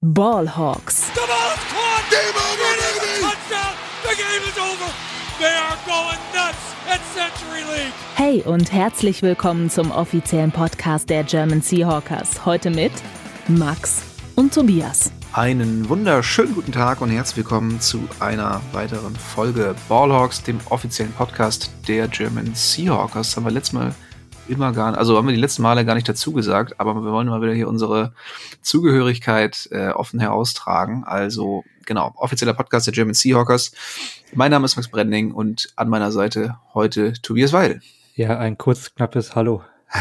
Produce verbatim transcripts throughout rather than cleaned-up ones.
Ballhawks. The ball is caught. Game over, baby. Touchdown. The game is over. They are going nuts at Century League. Hey und herzlich willkommen zum offiziellen Podcast der German Seahawkers. Heute mit Max und Tobias. Einen wunderschönen guten Tag und herzlich willkommen zu einer weiteren Folge Ballhawks, dem offiziellen Podcast der German Seahawkers. Haben wir letztes Mal immer gar nicht, also haben wir die letzten Male gar nicht dazu gesagt, aber wir wollen mal wieder hier unsere Zugehörigkeit äh, offen heraustragen. Also genau, offizieller Podcast der German Seahawkers. Mein Name ist Max Brending und an meiner Seite heute Tobias Weidel. Ja, ein kurz, knappes Hallo.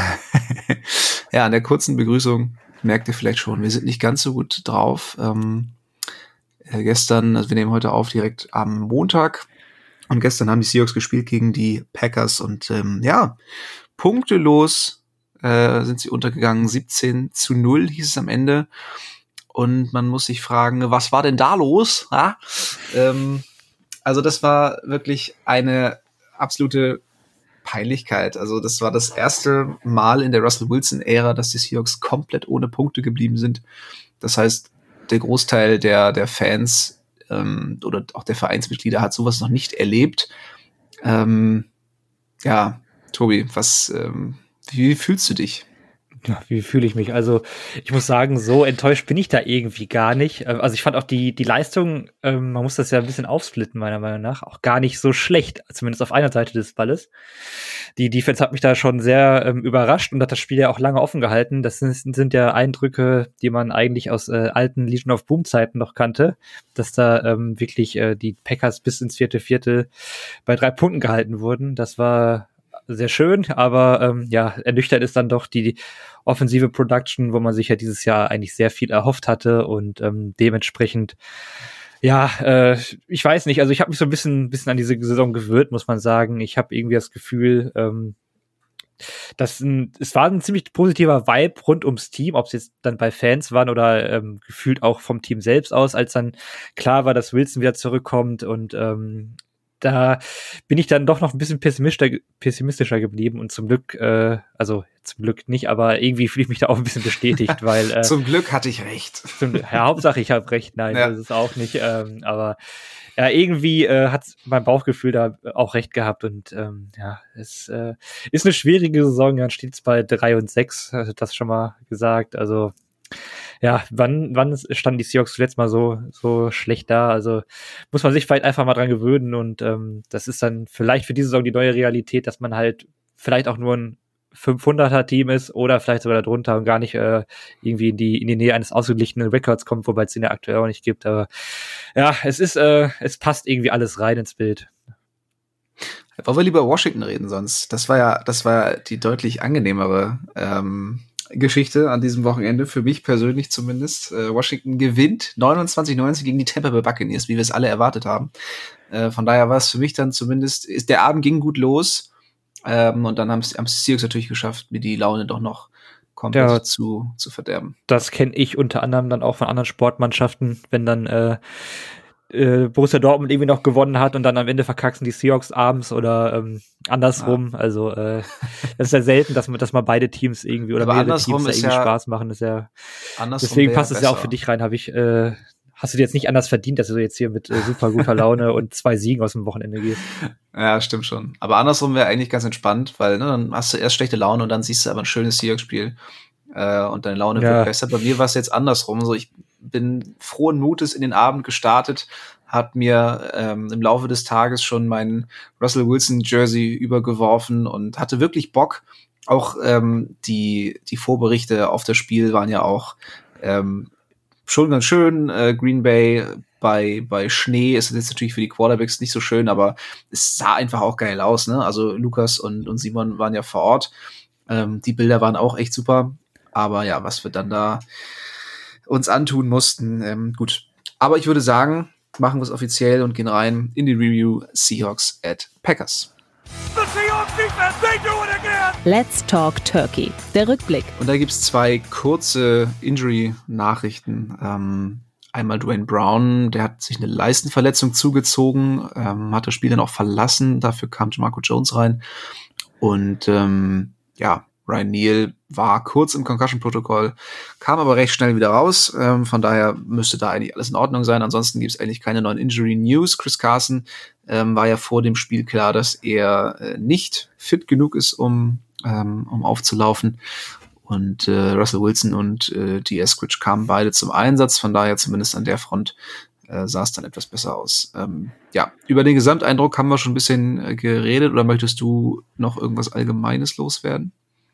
Ja, an der kurzen Begrüßung merkt ihr vielleicht schon, wir sind nicht ganz so gut drauf. Ähm, äh, gestern, also wir nehmen heute auf direkt am Montag und gestern haben die Seahawks gespielt gegen die Packers und ähm, ja, punktelos äh, sind sie untergegangen. siebzehn zu null hieß es am Ende. Und man muss sich fragen, was war denn da los? Ja? Ähm, also das war wirklich eine absolute Peinlichkeit. Also das war das erste Mal in der Russell Wilson-Ära, dass die Seahawks komplett ohne Punkte geblieben sind. Das heißt, der Großteil der, der Fans ähm, oder auch der Vereinsmitglieder hat sowas noch nicht erlebt. Ähm, ja, Tobi, was, ähm, wie fühlst du dich? Ja, wie fühle ich mich? Also ich muss sagen, so enttäuscht bin ich da irgendwie gar nicht. Also ich fand auch die die Leistung, ähm, man muss das ja ein bisschen aufsplitten, meiner Meinung nach, auch gar nicht so schlecht, zumindest auf einer Seite des Balles. Die Defense hat mich da schon sehr ähm, überrascht und hat das Spiel ja auch lange offen gehalten. Das sind, sind ja Eindrücke, die man eigentlich aus äh, alten Legion of Boom-Zeiten noch kannte, dass da ähm, wirklich äh, die Packers bis ins vierte Viertel bei drei Punkten gehalten wurden. Das war sehr schön, aber ähm, ja, ernüchtert ist dann doch die offensive Production, wo man sich ja dieses Jahr eigentlich sehr viel erhofft hatte und ähm, dementsprechend, ja, äh, ich weiß nicht, also ich habe mich so ein bisschen, bisschen an diese Saison gewöhnt, muss man sagen. Ich habe irgendwie das Gefühl, ähm, dass ein, es war ein ziemlich positiver Vibe rund ums Team, ob es jetzt dann bei Fans waren oder ähm, gefühlt auch vom Team selbst aus, als dann klar war, dass Wilson wieder zurückkommt und ähm, da bin ich dann doch noch ein bisschen pessimistischer, pessimistischer geblieben und zum Glück, äh, also zum Glück nicht, aber irgendwie fühle ich mich da auch ein bisschen bestätigt, weil äh, zum Glück hatte ich recht. Zum, ja, Hauptsache ich habe recht, nein, ja. Das ist auch nicht, ähm, aber ja, irgendwie äh, hat mein Bauchgefühl da auch recht gehabt und ähm, ja, es äh, ist eine schwierige Saison, dann steht es bei drei und sechs, also das schon mal gesagt, also ja, wann, wann standen die Seahawks zuletzt mal so, so schlecht da? Also muss man sich vielleicht einfach mal dran gewöhnen und ähm, das ist dann vielleicht für diese Saison die neue Realität, dass man halt vielleicht auch nur ein fünfhunderter-Team ist oder vielleicht sogar darunter und gar nicht äh, irgendwie in die in die Nähe eines ausgeglichenen Records kommt, wobei es den ja aktuell auch nicht gibt. Aber ja, es ist, äh, es passt irgendwie alles rein ins Bild. Wollen wir lieber Washington reden sonst? Das war ja, das war ja die deutlich angenehmere ähm Geschichte an diesem Wochenende, für mich persönlich zumindest. Äh, Washington gewinnt neunundzwanzig neunzig gegen die Tampa Bay Buccaneers, wie wir es alle erwartet haben. Äh, von daher war es für mich dann zumindest, ist der Abend ging gut los ähm, und dann haben es die Seahawks natürlich geschafft, mir die Laune doch noch komplett ja, zu, zu verderben. Das kenne ich unter anderem dann auch von anderen Sportmannschaften, wenn dann äh, äh, Borussia Dortmund irgendwie noch gewonnen hat und dann am Ende verkacksen die Seahawks abends oder ähm, andersrum. Ah. Also äh, das ist ja selten, dass man, dass mal beide Teams irgendwie oder aber mehrere Teams da irgendwie ja, Spaß machen. Das ist ja, deswegen passt es ja auch für dich rein. Habe ich, äh, hast du dir jetzt nicht anders verdient, dass du jetzt hier mit äh, super guter Laune und zwei Siegen aus dem Wochenende gehst? Ja, stimmt schon. Aber andersrum wäre eigentlich ganz entspannt, weil ne, dann hast du erst schlechte Laune und dann siehst du aber ein schönes Seahawks-Spiel äh, und deine Laune ja. wird besser. Bei mir war es jetzt andersrum. So, ich bin frohen Mutes in den Abend gestartet, hat mir ähm, im Laufe des Tages schon mein Russell Wilson Jersey übergeworfen und hatte wirklich Bock. Auch ähm, die die Vorberichte auf das Spiel waren ja auch ähm, schon ganz schön. Äh, Green Bay bei bei Schnee ist jetzt natürlich für die Quarterbacks nicht so schön, aber es sah einfach auch geil aus, ne? Also Lukas und und Simon waren ja vor Ort. Ähm, die Bilder waren auch echt super. Aber ja, was wir dann da uns antun mussten, ähm, gut. Aber ich würde sagen, machen wir es offiziell und gehen rein in die Review Seahawks at Packers. The Seahawks defense, they do it again. Let's talk Turkey. Der Rückblick. Und da gibt's zwei kurze Injury-Nachrichten. Ähm, einmal Dwayne Brown, der hat sich eine Leistenverletzung zugezogen, ähm, hat das Spiel dann auch verlassen. Dafür kam Jamarco Jones rein. Und ähm, ja, Ryan Neal war kurz im Concussion-Protokoll, kam aber recht schnell wieder raus. Ähm, von daher müsste da eigentlich alles in Ordnung sein. Ansonsten gibt es eigentlich keine neuen Injury-News. Chris Carson ähm, war ja vor dem Spiel klar, dass er äh, nicht fit genug ist, um, ähm, um aufzulaufen. Und äh, Russell Wilson und äh, D. Eskridge kamen beide zum Einsatz. Von daher zumindest an der Front äh, sah es dann etwas besser aus. Ähm, ja, über den Gesamteindruck haben wir schon ein bisschen äh, geredet. Oder möchtest du noch irgendwas Allgemeines loswerden?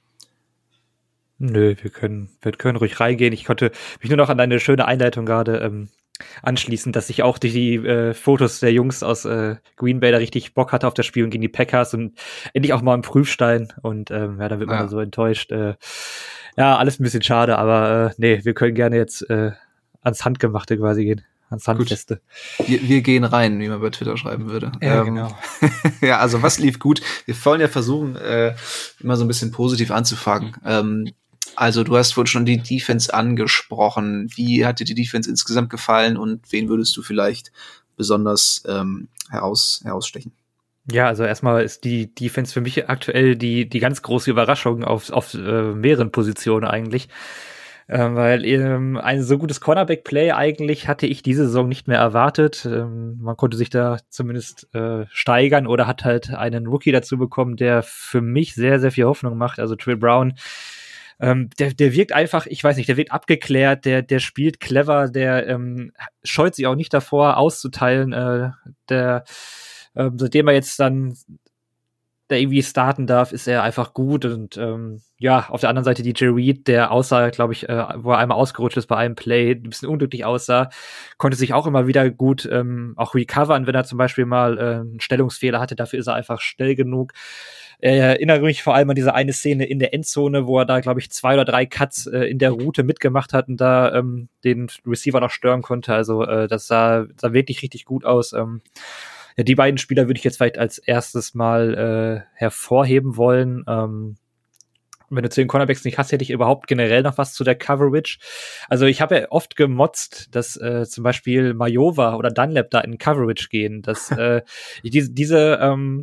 Nö, wir können, wir können ruhig reingehen. Ich konnte mich nur noch an deine schöne Einleitung gerade ähm, anschließen, dass ich auch die, die äh, Fotos der Jungs aus äh, Green Bay da richtig Bock hatte auf das Spiel und gegen die Packers und endlich auch mal im Prüfstein. Und ähm, ja, dann wird man Ja. dann so enttäuscht. Äh, ja, alles ein bisschen schade, aber äh, nee, wir können gerne jetzt äh, ans Handgemachte quasi gehen. Ans Handfeste. Wir, wir gehen rein, wie man bei Twitter schreiben würde. Ja, ähm, genau. Ja, also was lief gut? Wir wollen ja versuchen, äh, immer so ein bisschen positiv anzufangen. Ähm, also du hast wohl schon die Defense angesprochen. Wie hat dir die Defense insgesamt gefallen und wen würdest du vielleicht besonders ähm, heraus, herausstechen? Ja, also erstmal ist die Defense für mich aktuell die die ganz große Überraschung auf auf äh, mehreren Positionen eigentlich. Ähm, weil ähm, ein so gutes Cornerback-Play eigentlich hatte ich diese Saison nicht mehr erwartet. Ähm, man konnte sich da zumindest äh, steigern oder hat halt einen Rookie dazu bekommen, der für mich sehr, sehr viel Hoffnung macht. Also Trill Brown, ähm, der, der wirkt einfach, ich weiß nicht, der wirkt abgeklärt, der, der spielt clever, der ähm, scheut sich auch nicht davor auszuteilen. Äh, der, ähm, seitdem er jetzt dann der irgendwie starten darf, ist er einfach gut und ähm, ja, auf der anderen Seite D J Reed, der aussah, glaube ich, äh, wo er einmal ausgerutscht ist bei einem Play, ein bisschen unglücklich aussah, konnte sich auch immer wieder gut ähm, auch recovern, wenn er zum Beispiel mal äh, einen Stellungsfehler hatte, dafür ist er einfach schnell genug. Ich erinnere mich vor allem an diese eine Szene in der Endzone, wo er da, glaube ich, zwei oder drei Cuts äh, in der Route mitgemacht hat und da ähm, den Receiver noch stören konnte, also äh, das sah, sah wirklich richtig gut aus. ähm, Ja, die beiden Spieler würde ich jetzt vielleicht als erstes mal äh, hervorheben wollen. Ähm, wenn du zu den Cornerbacks nicht hast, hätte ich überhaupt generell noch was zu der Coverage. Also ich habe ja oft gemotzt, dass äh, zum Beispiel Majova oder Dunlap da in Coverage gehen. Dass äh, diese, diese ähm,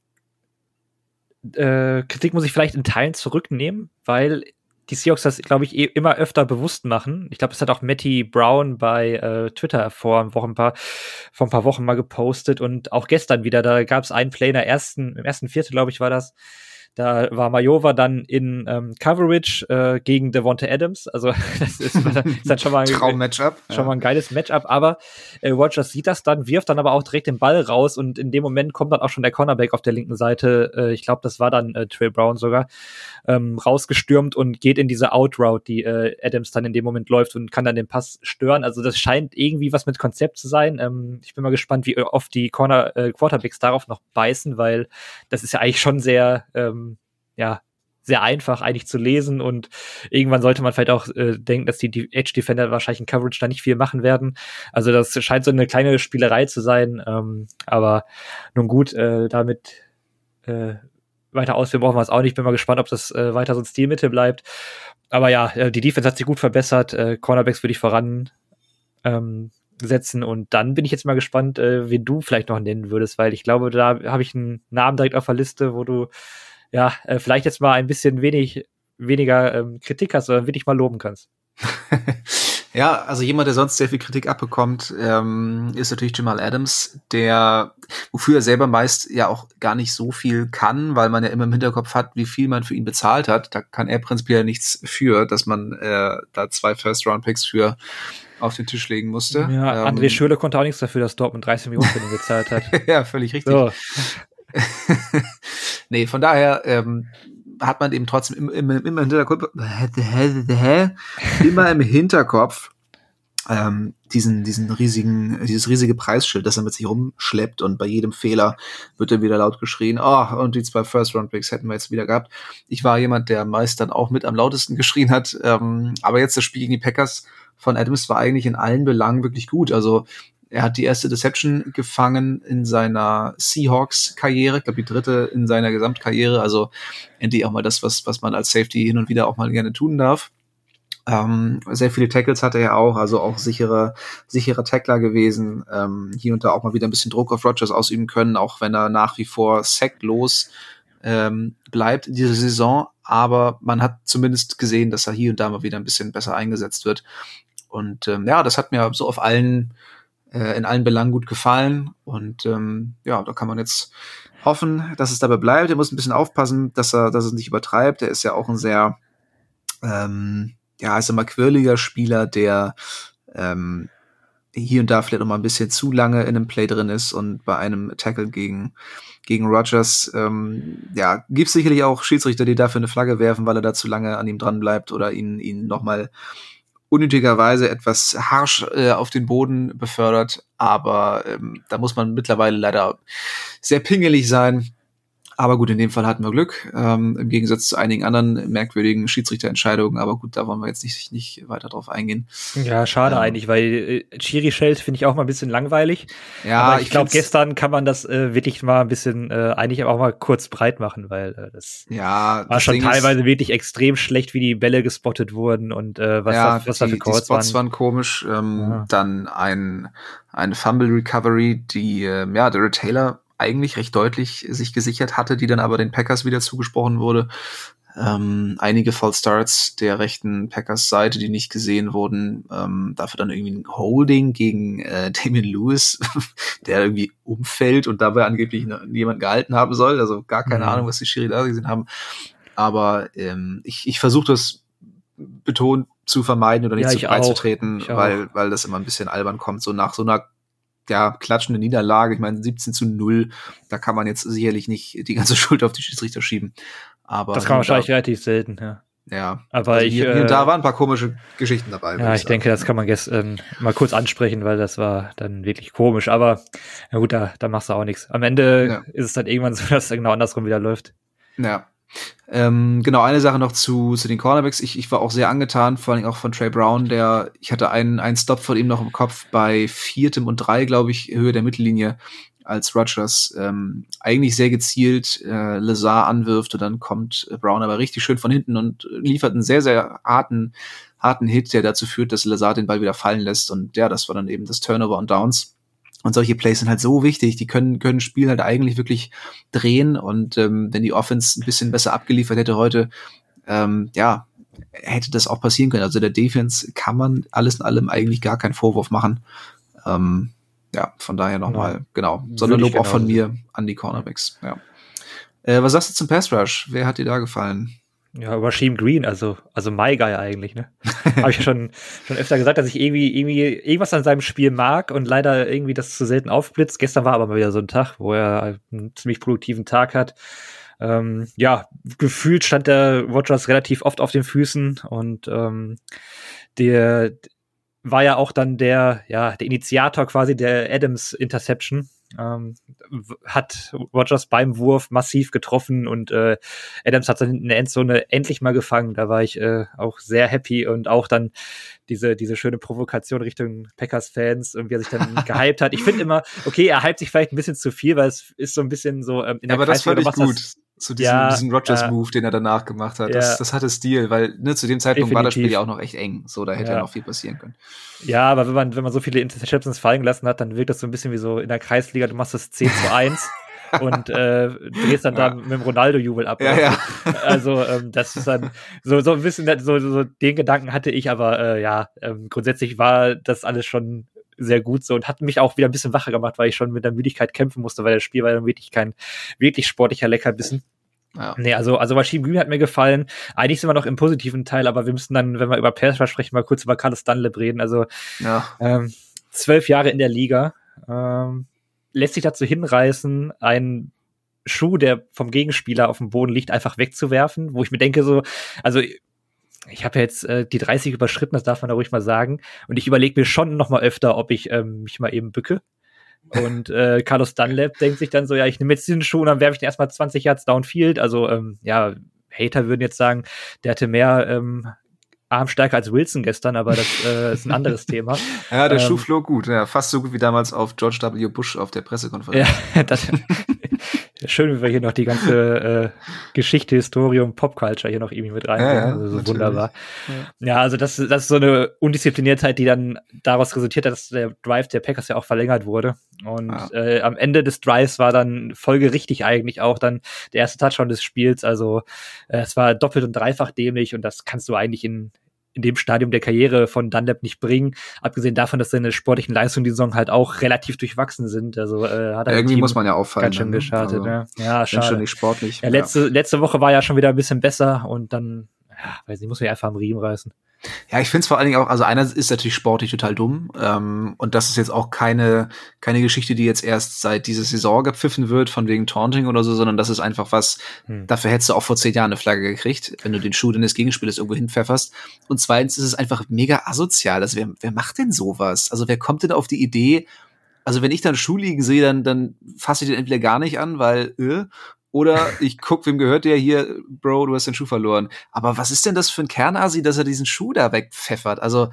äh, Kritik muss ich vielleicht in Teilen zurücknehmen, weil die Seahawks das, glaube ich, eh immer öfter bewusst machen. Ich glaube, das hat auch Matty Brown bei äh, Twitter vor ein, Wochen, ein paar, vor ein paar Wochen mal gepostet und auch gestern wieder. Da gab es einen Play in der ersten, im ersten Viertel, glaube ich, war das. Da war Majova dann in ähm, Coverage äh, gegen Devonta Adams. Also das ist, ist dann schon mal Traum-Matchup. Schon ja. mal ein geiles Matchup. Aber äh, Rodgers sieht das dann, wirft dann aber auch direkt den Ball raus und in dem Moment kommt dann auch schon der Cornerback auf der linken Seite. Äh, ich glaube, das war dann äh, Trill Brown sogar ähm, rausgestürmt und geht in diese Out-Route, die äh, Adams dann in dem Moment läuft und kann dann den Pass stören. Also das scheint irgendwie was mit Konzept zu sein. Ähm, ich bin mal gespannt, wie oft die Corner äh, Quarterbacks darauf noch beißen, weil das ist ja eigentlich schon sehr ähm, ja, sehr einfach eigentlich zu lesen und irgendwann sollte man vielleicht auch äh, denken, dass die, die Edge-Defender wahrscheinlich in Coverage da nicht viel machen werden. Also das scheint so eine kleine Spielerei zu sein, ähm, aber nun gut, äh, damit äh, weiter ausführen brauchen wir es auch nicht. Bin mal gespannt, ob das äh, weiter so ein Stilmittel bleibt. Aber ja, äh, die Defense hat sich gut verbessert, äh, Cornerbacks würde ich voran ähm, setzen und dann bin ich jetzt mal gespannt, äh, wen du vielleicht noch nennen würdest, weil ich glaube, da habe ich einen Namen direkt auf der Liste, wo du ja, äh, vielleicht jetzt mal ein bisschen wenig, weniger ähm, Kritik hast, sondern wirklich mal loben kannst. Ja, also jemand, der sonst sehr viel Kritik abbekommt, ähm, ist natürlich Jamal Adams, der, wofür er selber meist ja auch gar nicht so viel kann, weil man ja immer im Hinterkopf hat, wie viel man für ihn bezahlt hat. Da kann er prinzipiell nichts für, dass man äh, da zwei First-Round-Picks für auf den Tisch legen musste. Ja, ähm, André Schürrle konnte auch nichts dafür, dass Dortmund dreißig Millionen für ihn bezahlt hat. Ja, völlig richtig. So. Nee, von daher ähm, hat man eben trotzdem immer, immer, immer, im Hinterkopf, immer im Hinterkopf ähm, diesen, diesen riesigen, dieses riesige Preisschild, das er mit sich rumschleppt und bei jedem Fehler wird dann wieder laut geschrien, oh, und die zwei First-Round-Picks hätten wir jetzt wieder gehabt. Ich war jemand, der meist dann auch mit am lautesten geschrien hat, ähm, aber jetzt das Spiel gegen die Packers von Adams war eigentlich in allen Belangen wirklich gut, also er hat die erste Deception gefangen in seiner Seahawks-Karriere, ich glaube die dritte in seiner Gesamtkarriere, also endlich auch mal das, was, was man als Safety hin und wieder auch mal gerne tun darf. Ähm, sehr viele Tackles hatte er auch, also auch sichere, sichere Tackler gewesen, ähm, hier und da auch mal wieder ein bisschen Druck auf Rodgers ausüben können, auch wenn er nach wie vor sacklos ähm, bleibt in dieser Saison. aber man hat zumindest gesehen, dass er hier und da mal wieder ein bisschen besser eingesetzt wird. Und ähm, ja, das hat mir so auf allen, äh, in allen Belangen gut gefallen. Und ähm, ja, da kann man jetzt hoffen, dass es dabei bleibt. Er muss ein bisschen aufpassen, dass er, dass er es nicht übertreibt. Er ist ja auch ein sehr, ähm, ja, ist immer quirliger Spieler, der ähm, hier und da vielleicht noch mal ein bisschen zu lange in einem Play drin ist und bei einem Tackle gegen gegen Rodgers, ähm, ja, gibt es sicherlich auch Schiedsrichter, die dafür eine Flagge werfen, weil er da zu lange an ihm dran bleibt oder ihn ihn noch mal unnötigerweise etwas harsch äh, auf den Boden befördert, aber ähm, da muss man mittlerweile leider sehr pingelig sein. Aber gut, in dem Fall hatten wir Glück, ähm, im Gegensatz zu einigen anderen merkwürdigen Schiedsrichterentscheidungen. Aber gut, da wollen wir jetzt nicht, nicht weiter drauf eingehen. Ja, schade ähm, eigentlich, weil äh, Schiri-Schild finde ich auch mal ein bisschen langweilig. Ja, aber ich, ich glaube, gestern kann man das äh, wirklich mal ein bisschen, äh, eigentlich auch mal kurz breit machen, weil äh, das ja, war das schon Ding teilweise ist, wirklich extrem schlecht, wie die Bälle gespottet wurden und äh, was, ja, da, was die, da für Calls die Spots waren. waren komisch. Ähm, ja. Dann ein eine Fumble Recovery, die äh, ja der Taylor eigentlich recht deutlich sich gesichert hatte, die dann aber den Packers wieder zugesprochen wurde. Ähm, einige False Starts der rechten Packers-Seite, die nicht gesehen wurden. Ähm, dafür dann irgendwie ein Holding gegen äh, Damien Lewis, der irgendwie umfällt und dabei angeblich jemand gehalten haben soll. Also gar keine mhm. Ahnung, was die Schiri da gesehen haben. Aber ähm, ich, ich versuche das betont zu vermeiden oder nicht ja, zu breit zu treten, ich weil, weil das immer ein bisschen albern kommt. So nach so einer ja, klatschende Niederlage, ich meine siebzehn zu null, da kann man jetzt sicherlich nicht die ganze Schuld auf die Schiedsrichter schieben. Aber das kann man wahrscheinlich relativ selten, ja. Ja, aber also ich, hier, äh, hier und da waren ein paar komische Geschichten dabei. Ja, ich, ich denke, das kann man gestern mal kurz ansprechen, weil das war dann wirklich komisch. Aber na gut, da, da machst du auch nichts. Am Ende ja. ist es dann irgendwann so, dass es genau andersrum wieder läuft. Ja. Ähm, genau, eine Sache noch zu, zu den Cornerbacks. Ich, ich war auch sehr angetan, vor allem auch von Trey Brown, der, ich hatte einen, einen Stop von ihm noch im Kopf bei viertem und drei, glaube ich, Höhe der Mittellinie, als Rodgers ähm, eigentlich sehr gezielt äh, Lazar anwirft und dann kommt äh, Brown aber richtig schön von hinten und liefert einen sehr, sehr harten, harten Hit, der dazu führt, dass Lazar den Ball wieder fallen lässt und ja, das war dann eben das Turnover und Downs. Und solche Plays sind halt so wichtig, die können können Spiel halt eigentlich wirklich drehen und ähm, wenn die Offense ein bisschen besser abgeliefert hätte heute, ähm, ja, hätte das auch passieren können. Also der Defense kann man alles in allem eigentlich gar keinen Vorwurf machen. Ähm, ja, von daher nochmal, ja. genau, sondern Lob auch von mir an die Cornerbacks. Ja. Äh, was sagst du zum Pass Rush? Wer hat dir da gefallen? Ja, Rasheem Green, also, also my guy eigentlich, ne? Habe ich ja schon, schon öfter gesagt, dass ich irgendwie, irgendwie irgendwas an seinem Spiel mag und leider irgendwie das zu selten aufblitzt. Gestern war aber mal wieder so ein Tag, wo er einen ziemlich produktiven Tag hat. Ähm, ja, gefühlt stand der Rodgers relativ oft auf den Füßen und ähm, der war ja auch dann der, ja, der Initiator quasi der Adams-Interception. Ähm, hat Rodgers beim Wurf massiv getroffen und äh, Adams hat dann in der Endzone endlich mal gefangen. Da war ich äh, auch sehr happy und auch dann diese diese schöne Provokation Richtung Packers-Fans und wie er sich dann gehypt hat. Ich finde immer, okay, er hypt sich vielleicht ein bisschen zu viel, weil es ist so ein bisschen so ähm, in der Aber das fand ich gut. Das, zu diesem, ja, diesem Rodgers-Move, äh, den er danach gemacht hat. Das, ja, das hatte Stil, weil ne, zu dem Zeitpunkt definitiv war das Spiel ja auch noch echt eng. So, da hätte ja noch viel passieren können. Ja, aber wenn man, wenn man so viele Interceptions fallen gelassen hat, dann wirkt das so ein bisschen wie so in der Kreisliga, du machst das zehn zu eins und äh, drehst dann ja. da mit dem Ronaldo-Jubel ab. Ja, ja. Also ähm, das ist dann so, so ein bisschen, so, so den Gedanken hatte ich, aber äh, ja, ähm, grundsätzlich war das alles schon sehr gut so und hat mich auch wieder ein bisschen wacher gemacht, weil ich schon mit der Müdigkeit kämpfen musste, weil das Spiel war dann wirklich kein wirklich sportlicher Leckerbissen. Ja. Nee, also, also Rasheem Green hat mir gefallen. Eigentlich sind wir noch im positiven Teil, aber wir müssen dann, wenn wir über Pass Rush sprechen, mal kurz über Carlos Dunlap reden. Also, ja. ähm, zwölf Jahre in der Liga, ähm, lässt sich dazu hinreißen, einen Schuh, der vom Gegenspieler auf dem Boden liegt, einfach wegzuwerfen, wo ich mir denke so, also, ich habe ja jetzt äh, die dreißig überschritten, das darf man da ruhig mal sagen, und ich überlege mir schon noch mal öfter, ob ich ähm, mich mal eben bücke. Und äh, Carlos Dunlap denkt sich dann so, ja, ich nehme jetzt diesen Schuh und dann werfe ich den erstmal zwanzig Yards downfield. Also, ähm, ja, Hater würden jetzt sagen, der hatte mehr ähm, Armstärke als Wilson gestern, aber das äh, ist ein anderes Thema. Ja, der ähm, Schuh flog gut, ja, fast so gut wie damals auf George W. Bush auf der Pressekonferenz. Ja, das, Schön, wie wir hier noch die ganze äh, Geschichte, Historie und Popculture hier noch irgendwie mit reinbringen. Ja, ja, also so natürlich. wunderbar. Ja. ja, also das, das ist so eine Undiszipliniertheit, die dann daraus resultiert hat, dass der Drive der Packers ja auch verlängert wurde. Und ja. äh, am Ende des Drives war dann folgerichtig eigentlich auch dann der erste Touchdown des Spiels. Also äh, es war doppelt und dreifach dämlich und das kannst du eigentlich in in dem Stadium der Karriere von Dunlap nicht bringen, abgesehen davon, dass seine sportlichen Leistungen die Saison halt auch relativ durchwachsen sind. Also äh, hat er irgendwie muss man ja auffallen. Ganz schön geschadet. Also, ja, ja schade. Schon nicht sportlich. Ja, letzte, ja. letzte Woche war ja schon wieder ein bisschen besser und dann, ja, weiß nicht, muss man ja einfach am Riemen reißen. Ja, ich finde es vor allen Dingen auch, also einer ist natürlich sportlich total dumm ähm, und das ist jetzt auch keine keine Geschichte, die jetzt erst seit dieser Saison gepfiffen wird, von wegen Taunting oder so, sondern das ist einfach was, hm. dafür hättest du auch vor zehn Jahren eine Flagge gekriegt, wenn du den Schuh deines Gegenspielers irgendwo hinpfefferst. Und zweitens ist es einfach mega asozial. Also wer, wer macht denn sowas? Also wer kommt denn auf die Idee, also wenn ich dann Schuh liegen sehe, dann, dann fasse ich den entweder gar nicht an, weil äh, oder ich guck, wem gehört der hier, Bro, du hast den Schuh verloren. Aber was ist denn das für ein Kernasi, dass er diesen Schuh da wegpfeffert? Also,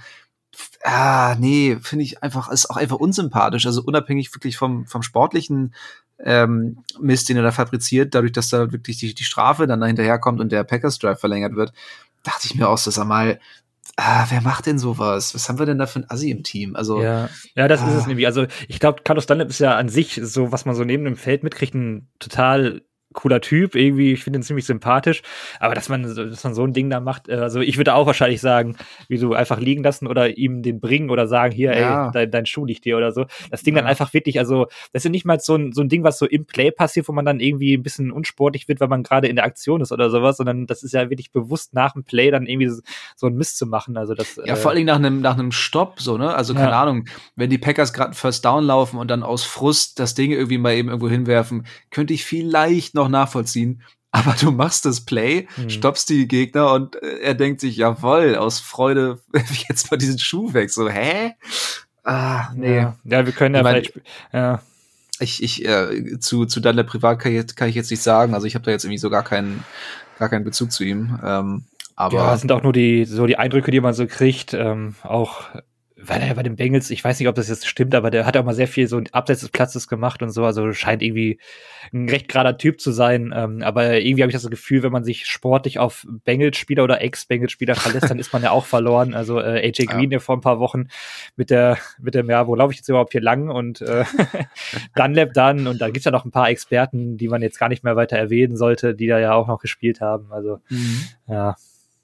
ah, nee, finde ich einfach, ist auch einfach unsympathisch. Also unabhängig wirklich vom, vom sportlichen ähm, Mist, den er da fabriziert, dadurch, dass da wirklich die, die Strafe dann da hinterherkommt und der Packers Drive verlängert wird, dachte ich mir auch, dass er mal, ah, wer macht denn sowas? Was haben wir denn da für ein Assi im Team? Also, ja, ja das ah. ist es nämlich. Also ich glaube, Carlos Dunlap ist ja an sich so, was man so neben dem Feld mitkriegt, ein total cooler Typ, irgendwie, ich finde ihn ziemlich sympathisch, aber dass man, dass man so ein Ding da macht, also ich würde auch wahrscheinlich sagen, wie so einfach liegen lassen oder ihm den bringen oder sagen, hier, ja. ey, dein, dein Schuh liegt dir oder so. Das Ding ja. dann einfach wirklich, also das ist ja nicht mal so ein, so ein Ding, was so im Play passiert, wo man dann irgendwie ein bisschen unsportlich wird, weil man gerade in der Aktion ist oder sowas, sondern das ist ja wirklich bewusst nach dem Play dann irgendwie so, so ein Mist zu machen, also das. Ja, äh, vor allem nach einem, nach einem Stopp, so, ne, also keine ja. Ahnung, wenn die Packers gerade First Down laufen und dann aus Frust das Ding irgendwie mal eben irgendwo hinwerfen, könnte ich vielleicht noch nachvollziehen. Aber du machst das Play, hm. stoppst die Gegner und äh, er denkt sich, jawohl, aus Freude werfe ich jetzt mal diesen Schuh weg. So, hä? Ah, nee. Ja, ja wir können ja ich mein, vielleicht, ja. Ich, ich, äh, zu, zu Dunlap privat kann ich, kann ich jetzt nicht sagen. Also ich habe da jetzt irgendwie so gar keinen, gar keinen Bezug zu ihm. Ähm, aber ja, das sind auch nur die, so die Eindrücke, die man so kriegt, ähm, auch, weil er bei den Bengals, ich weiß nicht, ob das jetzt stimmt, aber der hat auch mal sehr viel so abseits des Platzes gemacht und so, also scheint irgendwie ein recht gerader Typ zu sein, ähm, aber irgendwie habe ich das Gefühl, wenn man sich sportlich auf Bengals-Spieler oder Ex-Bengals-Spieler verlässt, dann ist man ja auch verloren, also äh, A J Green ja. vor ein paar Wochen mit der, mit dem, ja, wo laufe ich jetzt überhaupt hier lang und äh, Dunlap dann und da gibt's ja noch ein paar Experten, die man jetzt gar nicht mehr weiter erwähnen sollte, die da ja auch noch gespielt haben, also mhm. ja.